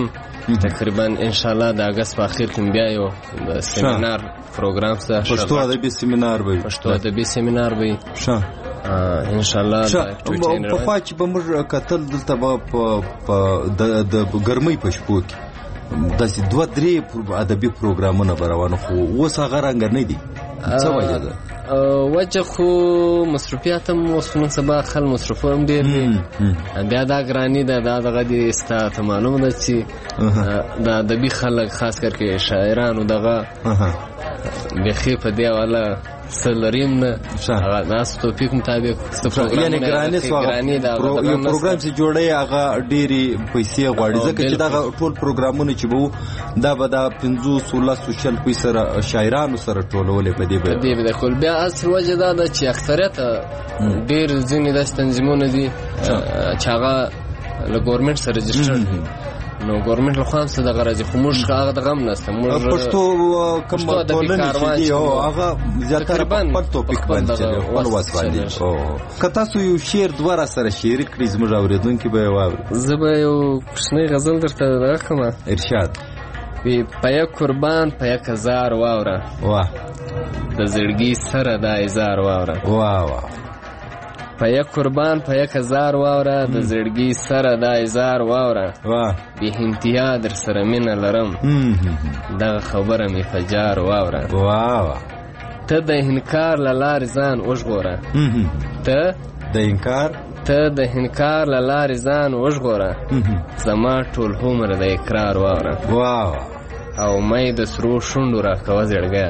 تقریبا ان شاء الله د اگست په اخر کې بیا یو سیمینار پروګرام سره پښتو ادبي سیمینار به پښتو ادبي سیمینار به ښه ان شاء الله په خوا چې به موږ کتل دلته به په د ګرمۍ په شپو کې داسې دوه درې ادبي پروګرامونه به روانه خو اوس هغه رنګه نه دي څه وجه ده وجه خو مصروفیات هم اوس نن سبا خل مصروفه هم ډېر دي بیا دا ګراني ده دا دغه دي ستا ته معلومه ده چې د ادبي خلک خاص کر کې شاعرانو دغه بیخي په دې حواله څه لریم نه هغه داسې توفیق مطابق یعنې ګراني یو پروګرام چې جوړوي هغه ډېرې پیسې غواړي ځکه چې دغه ټول پروګرامونه چې به وو دا به دا پنځوس لسو شل پیسې سره شاعرانو سره ټولولې په دې به دې به کول بیا اصل وجه دا ده چې اکثریت ډېر ځینې داسې تنظیمونه دي چې هغه له ګورمنټ سره رجسټر دي نو ګورمنټ له خوا هم څه دغه راځي خو موږ هغه دغه هم نشته موږ پښتو کوم ټولنې چې دي هغه زیاتره خپل توپیک باندې چلي خپل وس باندې که تاسو یو شعر دوه را سره شریک کړئ زموږ اورېدونکي به یې واوري زه به یو کوچنی غزل درته دغه کړم ارشاد په یک قربان په یک هزار واوره واه د زړګي سره دا هزار واوره واه واه په یک قربان په یک هزار واوره د زړګي سره دا هزار واوره واه بې انتها در سره مینه لرم دغه خبره مې په جار واوره واه ته د انکار له لارې ځان وژغوره ته د انکار ته د انکار له لارې ځان وژغوره زما ټول عمر د اقرار واوره واه او مې د سرو شونډو را کوه زړګیه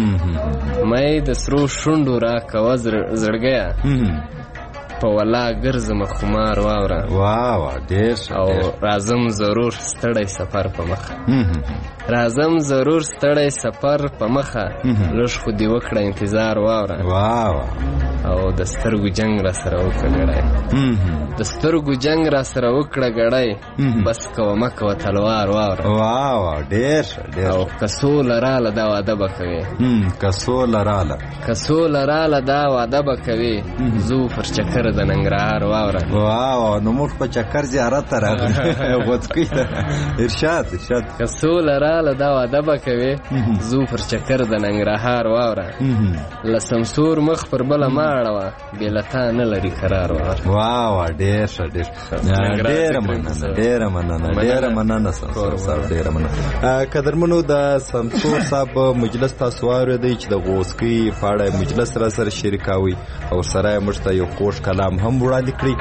مې د سرو شونډو را کوه زړګیه په ولا ګرځم خمار واوره واه ډېر او راځم ضرور ستړی سفر په مخه راځم ضرور ستړی سفر په مخه لږ خو دې وکړه انتظار واوره واه او د سترګو جنگ را سره وکړه ګړی د سترګو جنگ را سره وکړه ګړی بس کوه مه کوه تلوار واوره واه ډېر ډېر او که سوله راله دا واده به کوې که سوله راله که سوله راله دا واده به کوې زو پر چکر د ننګرهار واوره واه نو موږ په چکر زیارت ته راغلو غوڅکۍ ته ارشاد ارشاد که سوله راله دا واده به کوې زو پر چکر د ننګرهار واوره له سمسور مخ پر بله مه اړوه بې له تا نه لري قرار واوره واه ډېر ښه ډېر ډېره مننه ډېره مننه ډېره مننه سمسور صاحب ډېره مننه قدرمنو د سمسور صاحب مجلس تاسو واورېدئ چې د غوڅکۍ په اړه مجلس را سره شریکاوئ او سره یې موږ ته یو خوږ کلام هم وړاندې کړي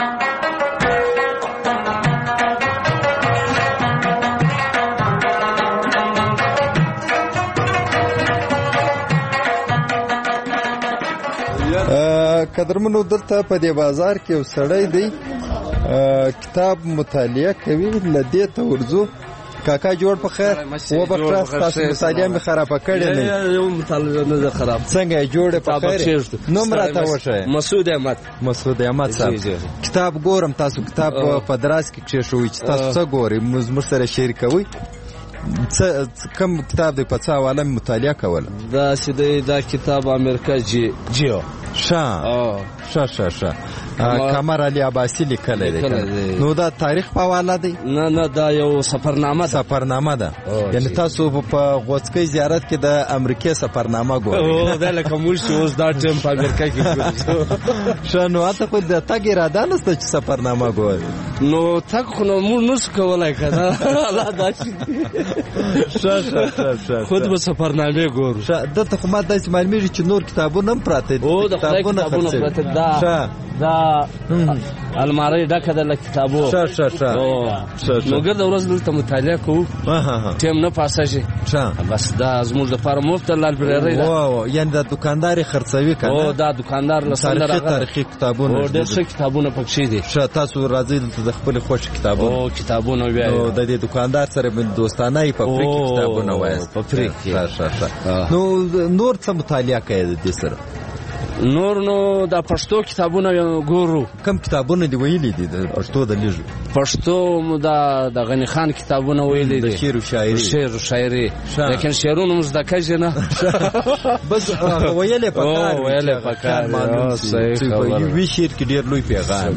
قدرمنو دلته په دې بازار کې یو سړی دی کتاب مطالعه کوي له دې ته ورځو کاکا جوړ په خیر و بخره تاسو مطالعه مې خرابه کړې نه یو مطالعه نه خراب څنګه جوړه په خیر نوم راته وښایه مسعود احمد مسعود احمد صاحب کتاب ګورم تاسو کتاب په دراز کې کښېښوئ چې تاسو څه ګورئ موږ سره شریکوئ کوم کتاب دی په څه حواله مطالعه کوله دا چې دی دا کتاب امریکا جی جیو ښه ښه ښه ښه قمر علي عباسي لیکلی دی نو دا تاریخ په حواله دی نه نه دا یو سفرنامه ده سفرنامه ده یعنې تاسو په غوڅکۍ زیارت کې د امریکې سفرنامه ګورئ دا لکه موږ چې اوس دا ټایم په امریکا کې ښه نو هلته خو د تګ اراده نشته چې سفرنامه ګورئ نو تګ خو نو موږ نشو کولی که نه الله دا چې ښه ښه ښه خود به سفرنامې ګورو دلته خو ما داسې معلومېږي چې نور کتابونه هم پراته دي او د خدای کتابونه پراته دا دا الماری ډکه ده له کتابو ښه ښه ښه نو ګرده ورځ دلته مطالعه کوو ټیم نه پاسېږي بس دا زموږ دپاره مفت لایبرري ده یعنې دا دوکاندار یې خرڅوي که نه دا دوکاندار له سنده راغلی تاریخي کتابونه ډېر ښه کتابونه پکښې دي ښه تاسو راځئ دلته د خپلې خوښې کتابونه او کتابونه وایو د دې دوکاندار سره دوستانه یې په فری کې کتابونه وایاست په فری کې نو نور څه مطالعه کوئ د دې سره نور نو د پښتو کتابونه ګورو. کم کتابونه دی ویلي دي د پښتو د لیږو؟ پښتو مو د غنی خان کتابونه ویلي دي، شعر او شاعري. شعر او شاعري، لیکن شعرونه مو زده کړي نه. بس ویلې پکار ویلې پکار صحیح خبره. وی شعر کې ډیر لوی پیغام.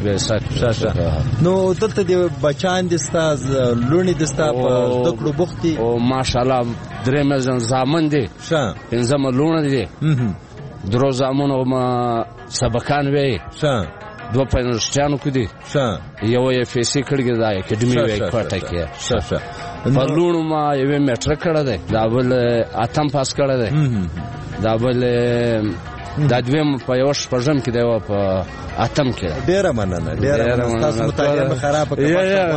نو دلته دی بچان دي استاد لونی د ستا په دکړو بوختي او ماشاءالله درې مزن زامن دي. ښه پنځم لونه دي. درو زامن او ما سبقان وي. ښه دو پنځشتانو کې دي. ښه یو یې فیسي کړګي دا اکیډمي وي کوټه کې. ښه ښه په لونو ما یو میټرک کړه ده، دا بل اتم پاس کړه ده، دا بل دا دویم په یو شپږم کې دی او په اتم کې. ډیره مننه ډیره مننه تاسو مطالعه خراب کړه.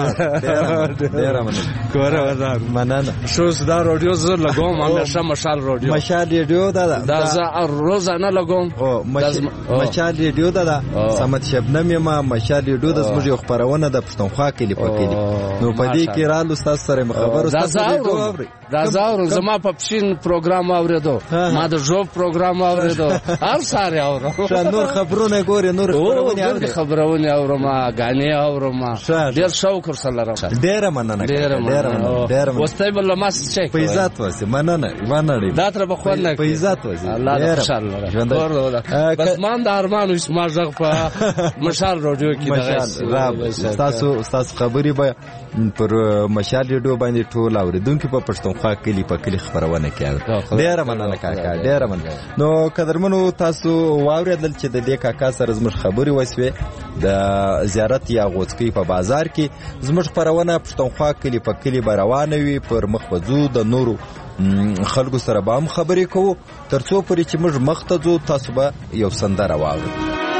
ډیره مننه کوره وزار مننه. شو دا رادیو زه لګوم همیشه مشال رادیو. مشال رادیو دا دا زه روزانه لګوم. او مشال رادیو دا سمت شبنم ما مشال رادیو د زموږ خبرونه د پښتونخوا کې لپاره. نو په دې کې رالو تاسو سره خبرو تاسو دا زاور زما په پښین پروګرام اوریدو، ما د جوب پروګرام اوریدو، هر ساره اورم. نور خبرونه ګوري، نور خبرونه اوري، خبرونه اورم، غانې اورم. ډیر شوق سره لرم. ډیر مننه ډیر مننه ډیر مننه. واستای بل ما څه په عزت واسه مننه مننه. دا تر بخور نه په عزت واسه. الله ان شاء الله. بس مان د ارمان وس ما ژغ په مشال رادیو کې دا تاسو تاسو خبري به پر مشال رادیو باندې ټول اوریدونکو په پښتونخوا کلی په کلی خبرونه کوي. ډیر مننه کاکا ډیر مننه. نو قدرمنو تاسو واوریدل چې د دې کاکا سره زموږ خبري وسوي د زیارت یا غوڅکی په بازار کې. زموږ خبرونه پښتونخوا کلی په کلی روانه وي، پر مخ وځو د نورو خلکو سره به هم خبرې کوو ترڅو پرې چې موږ مخ ته ځو تاسو به یو سندره واورئ.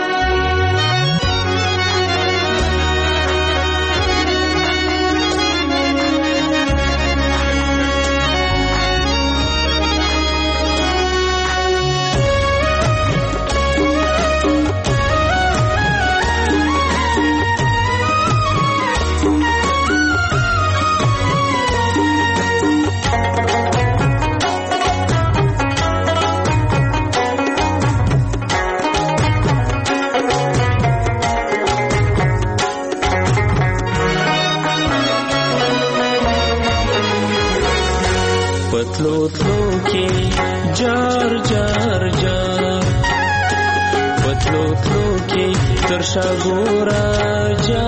شګورا جا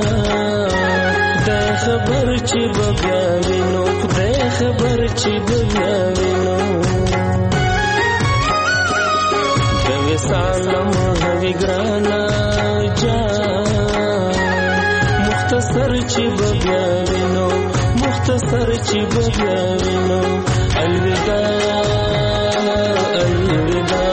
د خبر چې بګاوي نو د خبر چې بګاوي نو د وسالم هوی ګرانا جا مختصر چې بګاوي نو مختصر چې بګاوي نو الوداع الوداع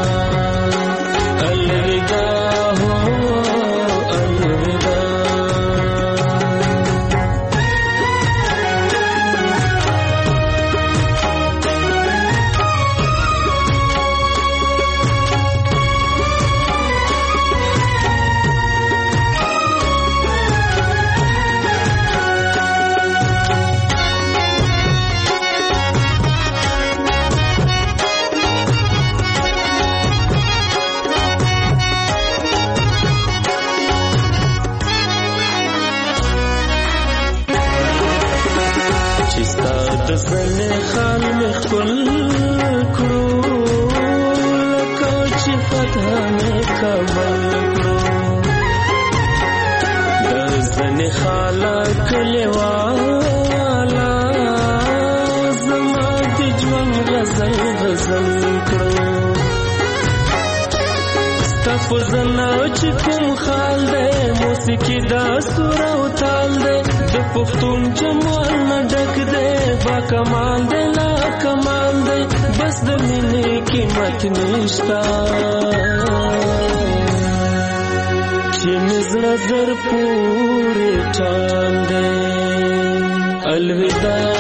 فزنا چې کوم خال دې موسیقي دا سور او تال دې د پښتون جمال نه ډک دې با کمال دې لا کمال دې بس د مینې قیمت نشتا چې مزړه در پورې ټال دې الوداع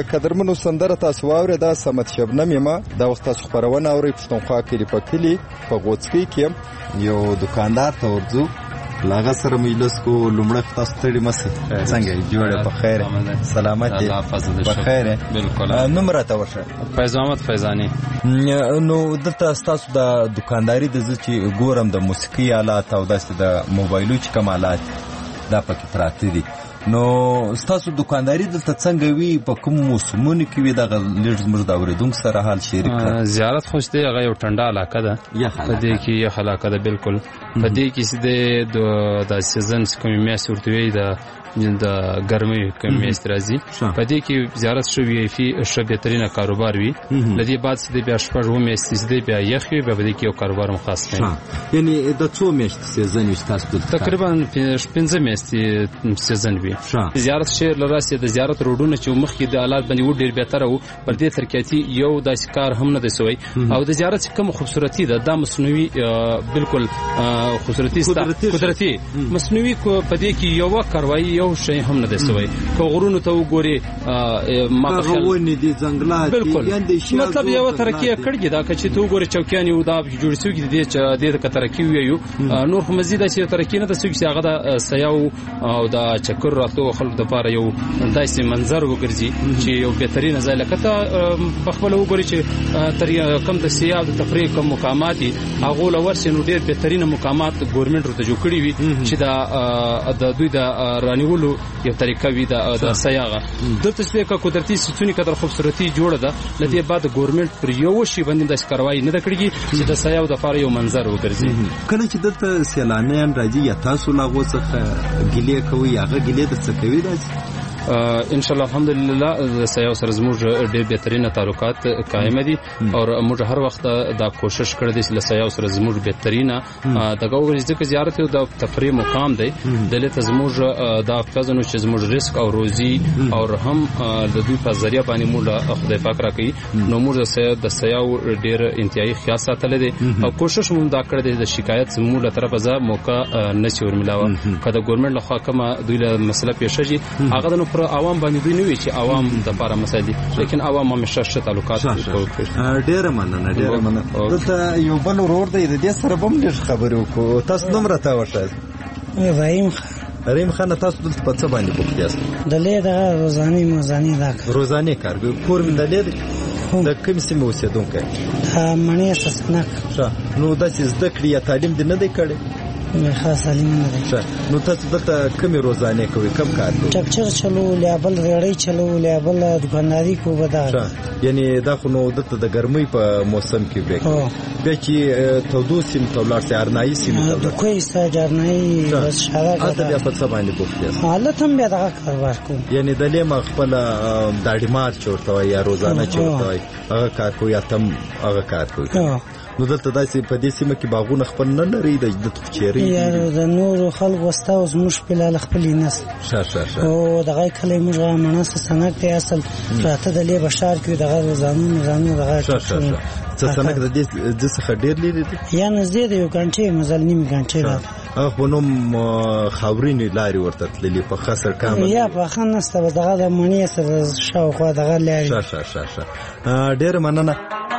قدرمنو سندره تاسو واورېده صمد شبنم یم. دا وخت تاسو خپرونه اورئ پښتونخوا کلي په کلي په غوڅکۍ کې یو دکاندار ته ورځو، لاغه سره مجلس کو. لومړی تاسو ستړي مسئ، څنګه جوړه په خیر سلامت دي؟ په خیر بالکل. نوم راته ورشه. فیض محمد فیضانی. نو دلته تاسو د دکانداري د زه چې ګورم د موسیقي آلات او داسې د موبایلو چې کوم آلات دا پکې پراته دي، نو ستاسو دکانداري دلته څنګه وي؟ په کوم موسمونو کې وي؟ دغه لږ زموږ د اورېدونکو سره حال شریک کړه. زیارت خو چې هغه یو ټنډه علاقه ده، په دې کې یخ علاقه ده بالکل. په دې کې چې د سیزن کومې میاشتې ورته وایي د د ګرمۍ کومې میاشتې راځي، په دې کې زیارت ښه وي، ښه بهترینه کاروبار وي. له دې بعد چې بیا شپږ اووه میاشتې چې بیا یخ وي، بیا په دې کې یو کاروبار هم خاص کوي. یعنې د څو میاشتې سیزن وي ستاسو دلته؟ تقریبا پنځه میاشتې سیزن وي. زیارت شهر له راسته د زیارت روډونه چې مخکې د حالات باندې و ډېر بهتره وو، پر دې ترکیاتي یو داسې کار هم نه دی سوی. او د زیارت کوم خوبصورتي ده دا مصنوعي بالکل خوبصورتي قدرتي مصنوعي کو په دې کې یو کاروایی یو شی هم نه دی سوی. کو غرونو ته وګوري ما په خل دي ځنګلات بالکل مطلب یو ترکیه کړی دا چې تو وګوري چوکیان یو دا جوړ شوی دي چې د دې ترکیه ویو. نور خو مزید چې ترکیه نه د سوي چې هغه د سیاو او د چکر راتلو خلک د پاره یو داسې منظر وګرځي چې یو بهترین ځای لکه ته په خپل وګوري چې تر کم د سیاحت د تفریح کوم مقامات هغه لور سينو ډېر بهترین مقامات ګورنمنت ورته جوړ کړی وي چې دا د دوی د رانیولو یو طریقه وي د سیاحت دلته چې قدرتي ستونی کتر خوبصورتي جوړه ده. لته بعد ګورنمنت پر یو شی باندې د کاروایی نه کړی چې د سیاحت د لپاره یو منظر وګرځي. کله چې دلته سیلانیان راځي یا تاسو لاغو څخه ګلې کوي هغه ګلې د څه کوي راځي؟ ان شاء الله الحمدلله سیاو سره زموږ ډېر بهترینه تعلقات قائم دي او موږ هر وخت دا کوشش کړی دی چې سیاو سره زموږ بهترینه دغه ورځ د زیارت او د تفریح مقام دی. دلته زموږ د افغانو چې زموږ ریسک او روزي او هم د دوی په ذریعہ باندې موږ خدای پاک راکړي. نو موږ د سیاو ډېر انتهایی خیال ساتل دي او کوشش موږ دا کړی دی د شکایت زموږ له طرفه ځا موقع نشي ورملاوه. کله ګورنمنت له خوا کومه دوی له مسله پیښه شي هغه د عوام باندې دوی نه وی چې عوام د لپاره مسایل دي، لیکن عوام هم شته تعلقات کوي. ډېر مننه ډېر مننه. دلته یو بل ورور دی د دې سره هم ډېر خبرې وکړو. تاسو نوم راته ورشه. ابراهیم خان. رحیم خان تاسو دلته په څه باندې بوخت یاست؟ دلې د روزاني موزاني دا روزاني کار کوي. کور مې دلې د کوم سیمه اوسېدونکی؟ منی سسنک. نو داسې زده کړې یا تعلیم دې نه دی کړی؟ مې خاص علم نه دی. نو تاسو دلته کومې روزانه کوي؟ کم کار کوي؟ ټکچر چلو، لیابل ریړۍ چلو، لیابل دکانداري کو ودا. یعنی دا خو نو دلته د ګرمۍ په موسم کې به بیا چې تودو سیم تولار سي ارنایي سیم د کوی ساج ارنایي شارع دا بیا په څه باندې بوختي؟ حالت هم بیا دا کاروبار کوي. یعنی د لیم خپل داړي مار چورته یا روزانه چورته هغه کار کوي یا تم هغه کار کوي. نو دلته داسې په دې سیمه کې باغونه خپل نه لري د چیرې یا د نور خلک وستاو زموږ په لاله خپل نس شه شه شه او دغه کله موږ مناسب سنک ته اصل راته د لې بشار کې دغه روزانو روزانو دغه شه شه شه څه سنک د دې د څخه ډیر لري یا نزدې یو غنټه مزل نیم غنټه ده. هغه نو خاورینې لاري ورته تللې په خسر کامل یا په خنسته دغه د منی سره شاوخوا دغه لاري. شه شه شه شه ډیر مننه.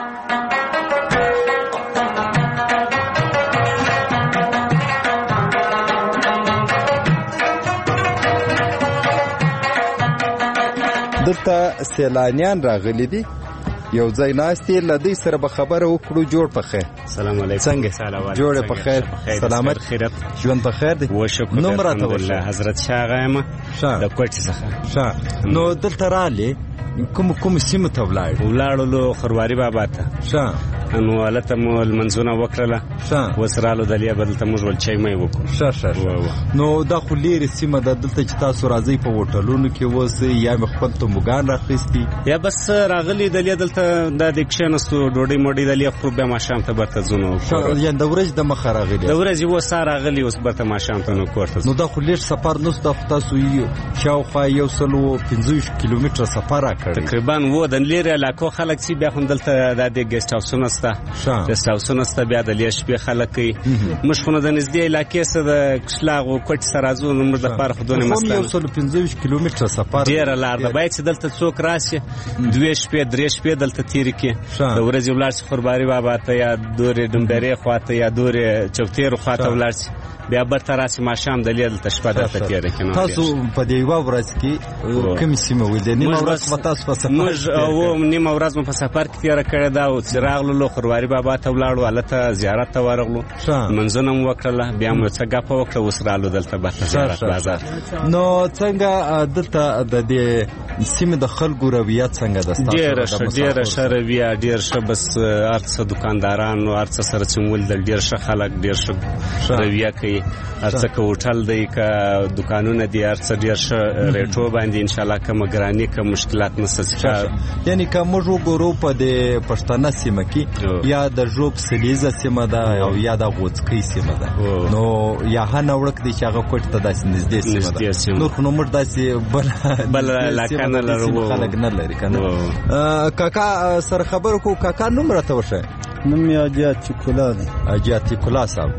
دلته سیلانیان راغلي دي یو ځای ناستې لدی سره به خبره وکړو. جوړ په خیر. سلام علیکم. څنګه جوړ په خیر سلامت خیرت ژوند په خیر دی. نوم راته ورشه. حضرت شاه غایم د کوټې څخه. شاه نو دلته رااله کوم کوم سیمه ته ولاړ؟ ولاړو خرواري بابا ته. شاه نو ولته مو المنزونه وکړه. وسرالو دلیا بدلته موږ ول چای مې وکړو. شه شه نو دا خو لري سیمه د دلته چې تاسو راځي په هوټلونو کې وسه یا خپل ته مګان راخستي یا بس راغلي دلیا دلته د دکشنستو ډوډۍ موډۍ دلیا خو به ما شام ته برته زونو. یا د ورځ د مخ راغلي د ورځ یو سار راغلي اوس برته ما شام ته نو کوړته. نو دا خو لږ سفر نو تاسو یو شاوخوا یو سلو پنځه کیلومتره سفر راکړی. کړی تقریبا و د لري علاقو خلک چې بیا هم دلته د ګیسټ هاوسونه سته ګیسټ هاوسونه سته بیا د لیر شپې خلک کوي موږ خو د نږدې علاقې سره د کشلاغ او کوټ سره ځو نو موږ د پاره خودونه مثلا یو سل پنځه ویشت کیلومتره سفر ډیر لار ده باید چې دلته څوک راشي دوه شپې درې شپې دلته تیر کی د ورځې ولار خورباري بابا ته یا دورې ډمبرې خواته یا دورې چوتیر خواته ولار بیا برته راسي ماښام د لیدل تشپه دلته تیر کی تاسو په دې یو ورځ کې کوم سیمه ولې نیمه ورځ په تاسو په سفر موږ او نیمه ورځ په سفر کې تیر کړی دا او څراغ له خورباري بابا ته ولاړو الته زیارت ته ورغلو منځونه مو وکړه بیا مو څه غپ وکړه وسرالو دلته به زیارت بازار نو څنګه دلته د دې سیمه د خلکو رویه څنګه ده تاسو ډیر ښه ډیر ښه رویه ډیر ښه بس ارڅ دکانداران او ارڅ سره چمول د ډیر ښه خلک ډیر ښه رویه کوي ارڅ کوټل دی کا دکانونه دي ارڅ ډیر ښه ریټو باندې ان شاء الله کوم ګرانی کوم مشکلات نشته یعنی کوم وګورو په د پښتنه سیمه کې یا د جوب سلیزه سیمه ده او یا د غوڅکی سیمه ده نو یا هنه وړک دي چې هغه کوټ ته داسې نږدې سیمه ده نو خو نو موږ داسې بل بل علاقه نه لرو خلک نه لري کنه کاکا سره خبر کو کاکا نوم راته وشه نوم یې اجاتی کولا دی اجاتی کولا صاحب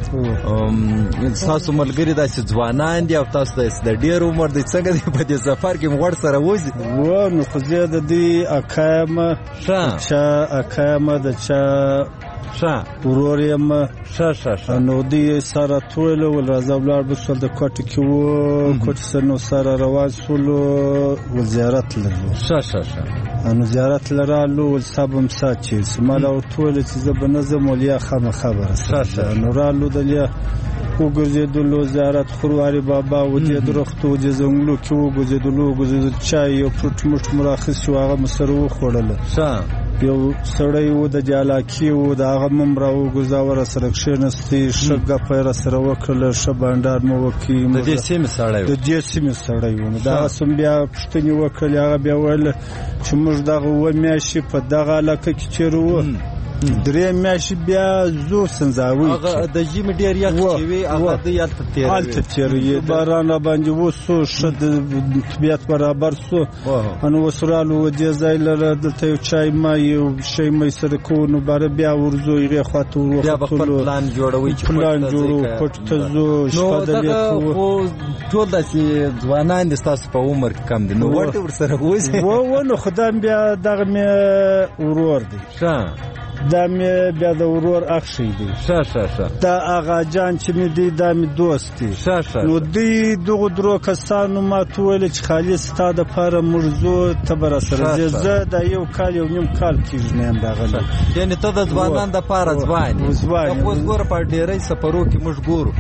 تاسو ملګری داسې ځوانان دي او تاسو د ډېر عمر دي څنګه دي په دې سفر کې مغړ سره وځي و نو خو زه د دې اکایم چا اکایم د چا شا ورور یم شا شا شا نو دې سره ټول ول راځو بلار بسول د کوټ کې و کوټ سره نو سره روان سولو ول زیارت لرو شا شا شا انو زیارت لرالو ول سبم ساتي سماله او ټول چې زه بنظم ولیا خبر خبره شا شا نو رالو دلیا وګرځیدلو زیارت خرواري بابا و دې درختو د زنګلو کې وګرځیدلو وګرځیدل چای او پروت مټ مراخص شو هغه مسرو خوړل شا یو سړی و د جالاکی و د هغه ممراو گزاور سره کښینستی شګه پیر سره وکړل ش باندار مو وکي د دې سیمه سړی د دې سیمه سړی و دا سم بیا پښتني وکړل هغه بیا ول چې موږ دغه و میاشي په دغه علاقه کې چیرو درې میاشي بیا زو سنځاوي هغه د جیم ډیر یخ چې وی هغه د یالت تیر حالت تیرې باران باندې وسو شد طبيعت برابر سو انو وسرالو د زایل د چای ما یو شی مې سره کو نو بار بیا ورزو یې خاطر وخت بیا خپل پلان جوړوي چې پلان جوړو پټ ته زو شپه د خو ټول د ځوانان د تاسو په عمر کم دي نو ورته ور سره وځي و نو خدای بیا دغه مې ورور دی ښه دا مې بیا د ورور اخشي دی ښه ښه ښه دا هغه جان چې مې دی دا مې دوست دی ښه ښه نو دی دغه درو کسانو ما ټول چې خالص تا د پاره مرزو تبر سره زه دا یو کال یو نیم کال کېږي نه دا غل یعنی ته د ځوانان د پاره ځوان ځوان خو ګور په ډېرې سفرو کې موږ ګورو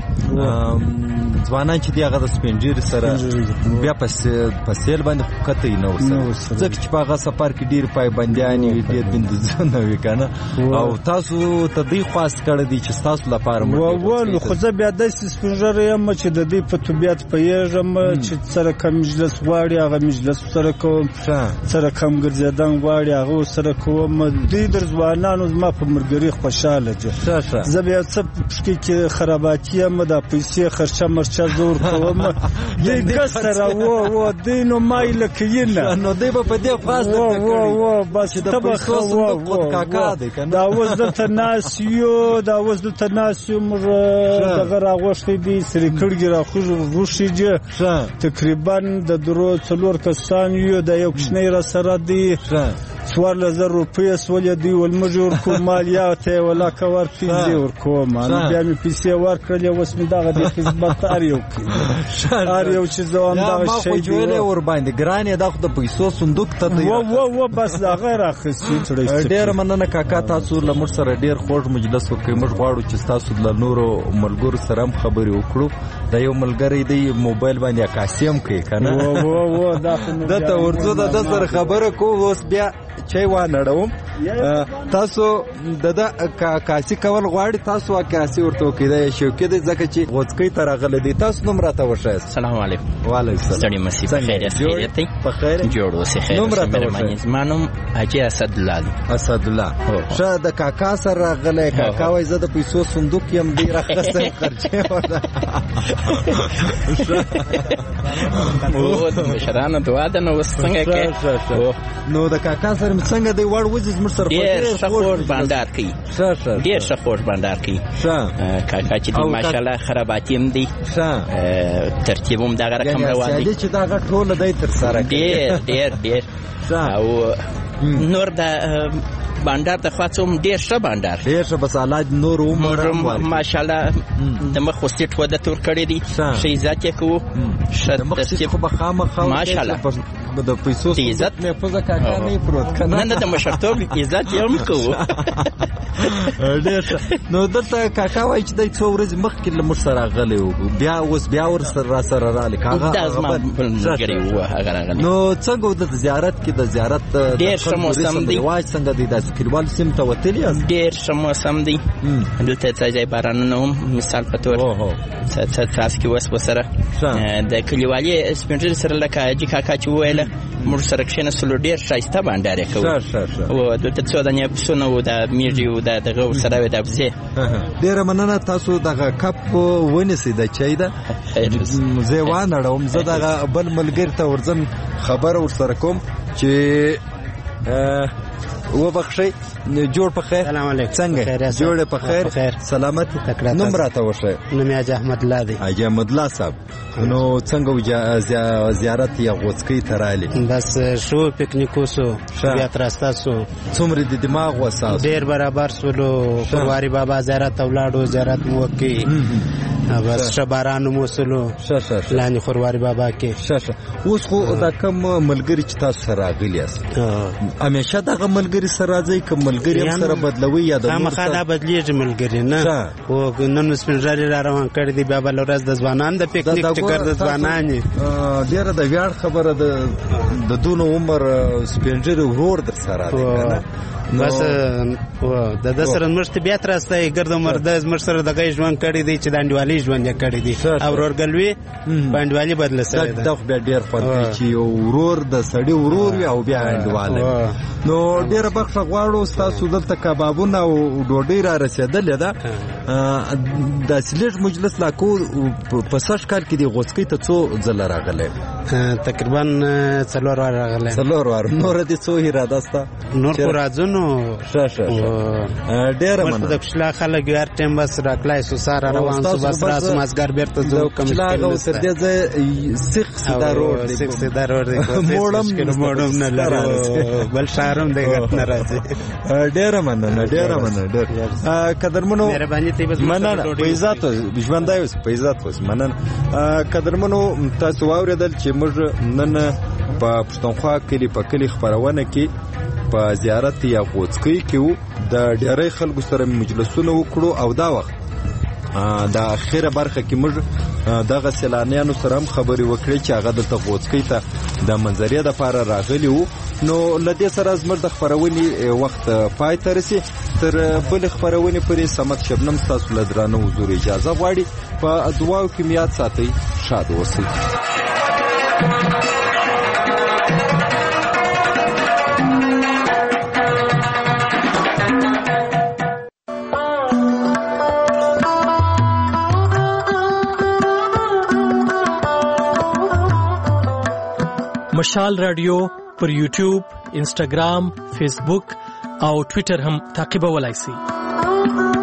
ځوانان چې دی هغه د سپینجیر سره بیا پس پسیل باندې کته نه وسه ځکه چې په هغه سفر کې ډېر پای بندیانی وي ډېر بندونه وي کنه او تاسو ته دی خاص کړی دی چې تاسو لپاره مو ول خو زه بیا د سپینجر یم چې د دې په طبيعت په یېږم چې سره کوم مجلس غواړي هغه مجلس سره کوم سره کوم ګرځیدان غواړي هغه سره کوم د در ځوانانو زما په مرګري خوشاله دي زه بیا څه پښتې کې خراباتي یم د پیسې خرچه مرچه زور کوم دې کسره و و دینو مایل کینه نو دې په دې خاص و و بس ته خو کاکا دا اوس دلته ناس یو دا اوس دلته ناس یو موږ دغه راغوښتې دي سرې کړګي راخوږ روشیږي تقریبا د درو څلور کسان یو د یو کوچنی را سره دی څوارلس زره روپۍ سولې دی ول موږ ورکو مالیات یې ولاکه ورکړي ورکوم نو بیا مې پیسې ورکړلې اوس مې دغه د خدمت هر یو هر یو چې زه هم دغه شی جوړې ور باندې ګرانې د خو د پیسو صندوق ته دی و و بس دغه راخستې ډېر مننه کاکا تاسو له موږ سره ډېر خوږ مجلس وکړئ موږ غواړو چې تاسو له نورو ملګرو سره هم خبرې وکړو دا یو ملګری دی موبایل باندې عکاسي هم کوي کنه و و و دا ته ورځو د سره خبره کو اوس بیا چای و نړوم تاسو د کاسي کول غواړي تاسو کاسي ورته کېدای شي کېدای ځکه چې غوڅکۍ ته راغلی دی تاسو نوم راته وښایاست. السلام علیکم. وعلیکم السلام. ستړي مسي په خیریت خیریت دی په خیر جوړ اوسې خیر نوم راته وښایئ. زما نوم حاجي اسدالله دی. اسدالله ښه د کاکا سره راغلی کاکا وایي زه د پیسو صندوق یم ډېره ښه صحیح خرچې وله او د مشرانو دعا ده نو اوس څنګه کوې نو د کاکا سره مې څنګه دی وړ وځي زموږ سره ډېر ښه خوږ بانډار کوي ډېر ښه خوږ بانډار کوي کاکا چې دی ماشاءالله خراباتي هم دی ترتیب هم دغه رقم روان دی چې دغه ټوله دی ترسره کوي ډېر ډېر ډېر او نور د بانډار د خوا څوم ډېر ښه بانډار ډېر ښه بس الله نور عمر ماشاءالله د مخ وسیټ وده تور کړی دی ښه عزت یې کوو ښه ترتیب خو به خامخا ماشاءالله د پیسو د عزت محفوظه کاکا نه پروت که نه نه د مشرتوب عزت یې هم کوو ډېر ښه نو دلته کاکا وایي چې دی څو ورځې مخکې له موږ سره راغلی و بیا اوس بیا ورسره را سره راغلی دا زما بل ملګری و هغه راغلی نو څنګه و د زیارت کې د زیارت ډېر ښه موسم دی رواج څنګه دی داسې کلیوالو سیمو ته وتلي یاست ډېر ښه موسم دی دلته ځای ځای بارانونه هم مثال په طور څه څاڅکي وس ورسره د کلیوالي سپین ږیري سره لکه حاجي کاکا چې وویله موږ سره کښېنستلو ډېر ښایسته بانډار یې کوو دلته څو دانې پسونه وو د میږي وو د دغه ورسره وې د ابزې ډېره مننه تاسو دغه کپ ونیسئ د چای ده زه یې وانړوم زه دغه بل ملګري ته ورځم خبره ورسره کوم چې وبخښئ جوړ په خیر سلام علیکم څنګه جوړ په خیر سلامت نوم راته وښایئ نوم یې حاجي احمد الله دی حاجي احمد الله صاحب نو څنګه زیارت یا غوڅکۍ ته رالي بس شو پکنیک وسو بیا تر ستاسو څومره د دماغ وساس ډېر برابر سولو خورواري بابا زیارت ته ولاړو زیارت مو وکړي بس ښه باران مو وسلو لاندې خورواري بابا کې ښه اوس خو دا کوم ملګري چې تاسو سره راغلي یاست همیشه دغه ملګري سره راځئ که ملګري هم سره بدلوي یا د خامخا دا بدلېږي ملګري نه خو نن سپین ږیري را روان کړي دي بیا بله ورځ د ځوانانو د پکنیک ټکر د ځوانان یې ډېره د ویاړ خبره د دونه عمر سپین ږیري ورور در سره دی بس د ده سره زموږ طبیعت راستی ګرد عمر ده زموږ سره دغه ژوند کړی دی چې د انډیوالۍ ژوند یې کړی دی او ورورګلوي په انډیوالي بدله سوې ده دا خو بیا ډېر خوند کوي چې یو ورور د سړي ورور وي او بیا انډیواله نو ډېره بخښه غواړو ستاسو دلته کبابونه او ډوډۍ را رسېدلې ده داسې لږ مجلس لا کوو په سږ کال کې دې غوڅکۍ ته څو ځله راغلی تقریبا څلور وار راغلی څلور وار نوره دې څو اراده سته نور خو راځو نو ښه ښه ډېره مننه د کشلا خلک یو هر ټایم بس راکلای سو ساره روان سو بس راسو مازګر بیرته ځو کوم کشلا غو تر دې ځای سیخ سیدا روډ دی سیخ سیدا روډ دی موړم موړم نه لري بل شهرم دی غت نه راځي ډېره مننه ډېره مننه ډېر قدرمنو مهرباني ته بس مننه په عزت ژوندای اوس په عزت اوس مننه قدرمنو تاسو واوریدل چې موږ نن په پښتونخوا کلی په کلی خبرونه کې په زیارت یا غوڅکۍ کې وو د ډېری خلکو سره مجلسونه وکړو او دا وخت د اخیره برخه کې موږ دغه سیلانیانو سره هم خبرې وکړې چې هغه دلته غوڅکۍ ته د منظرې دپاره راغلي وو نو له دې سره زموږ د خپرونې وخت پای ته رسي تر بلې خپرونې پورې صمد شبنم ستاسو له درانه حضور اجازه غواړي په دعاو کې مې یاد ساتئ شاد اوسئ مشال رادیو پر یوټیوب، انسټاګرام، فیسبوک او ټویټر هم تعقیبولای شئ.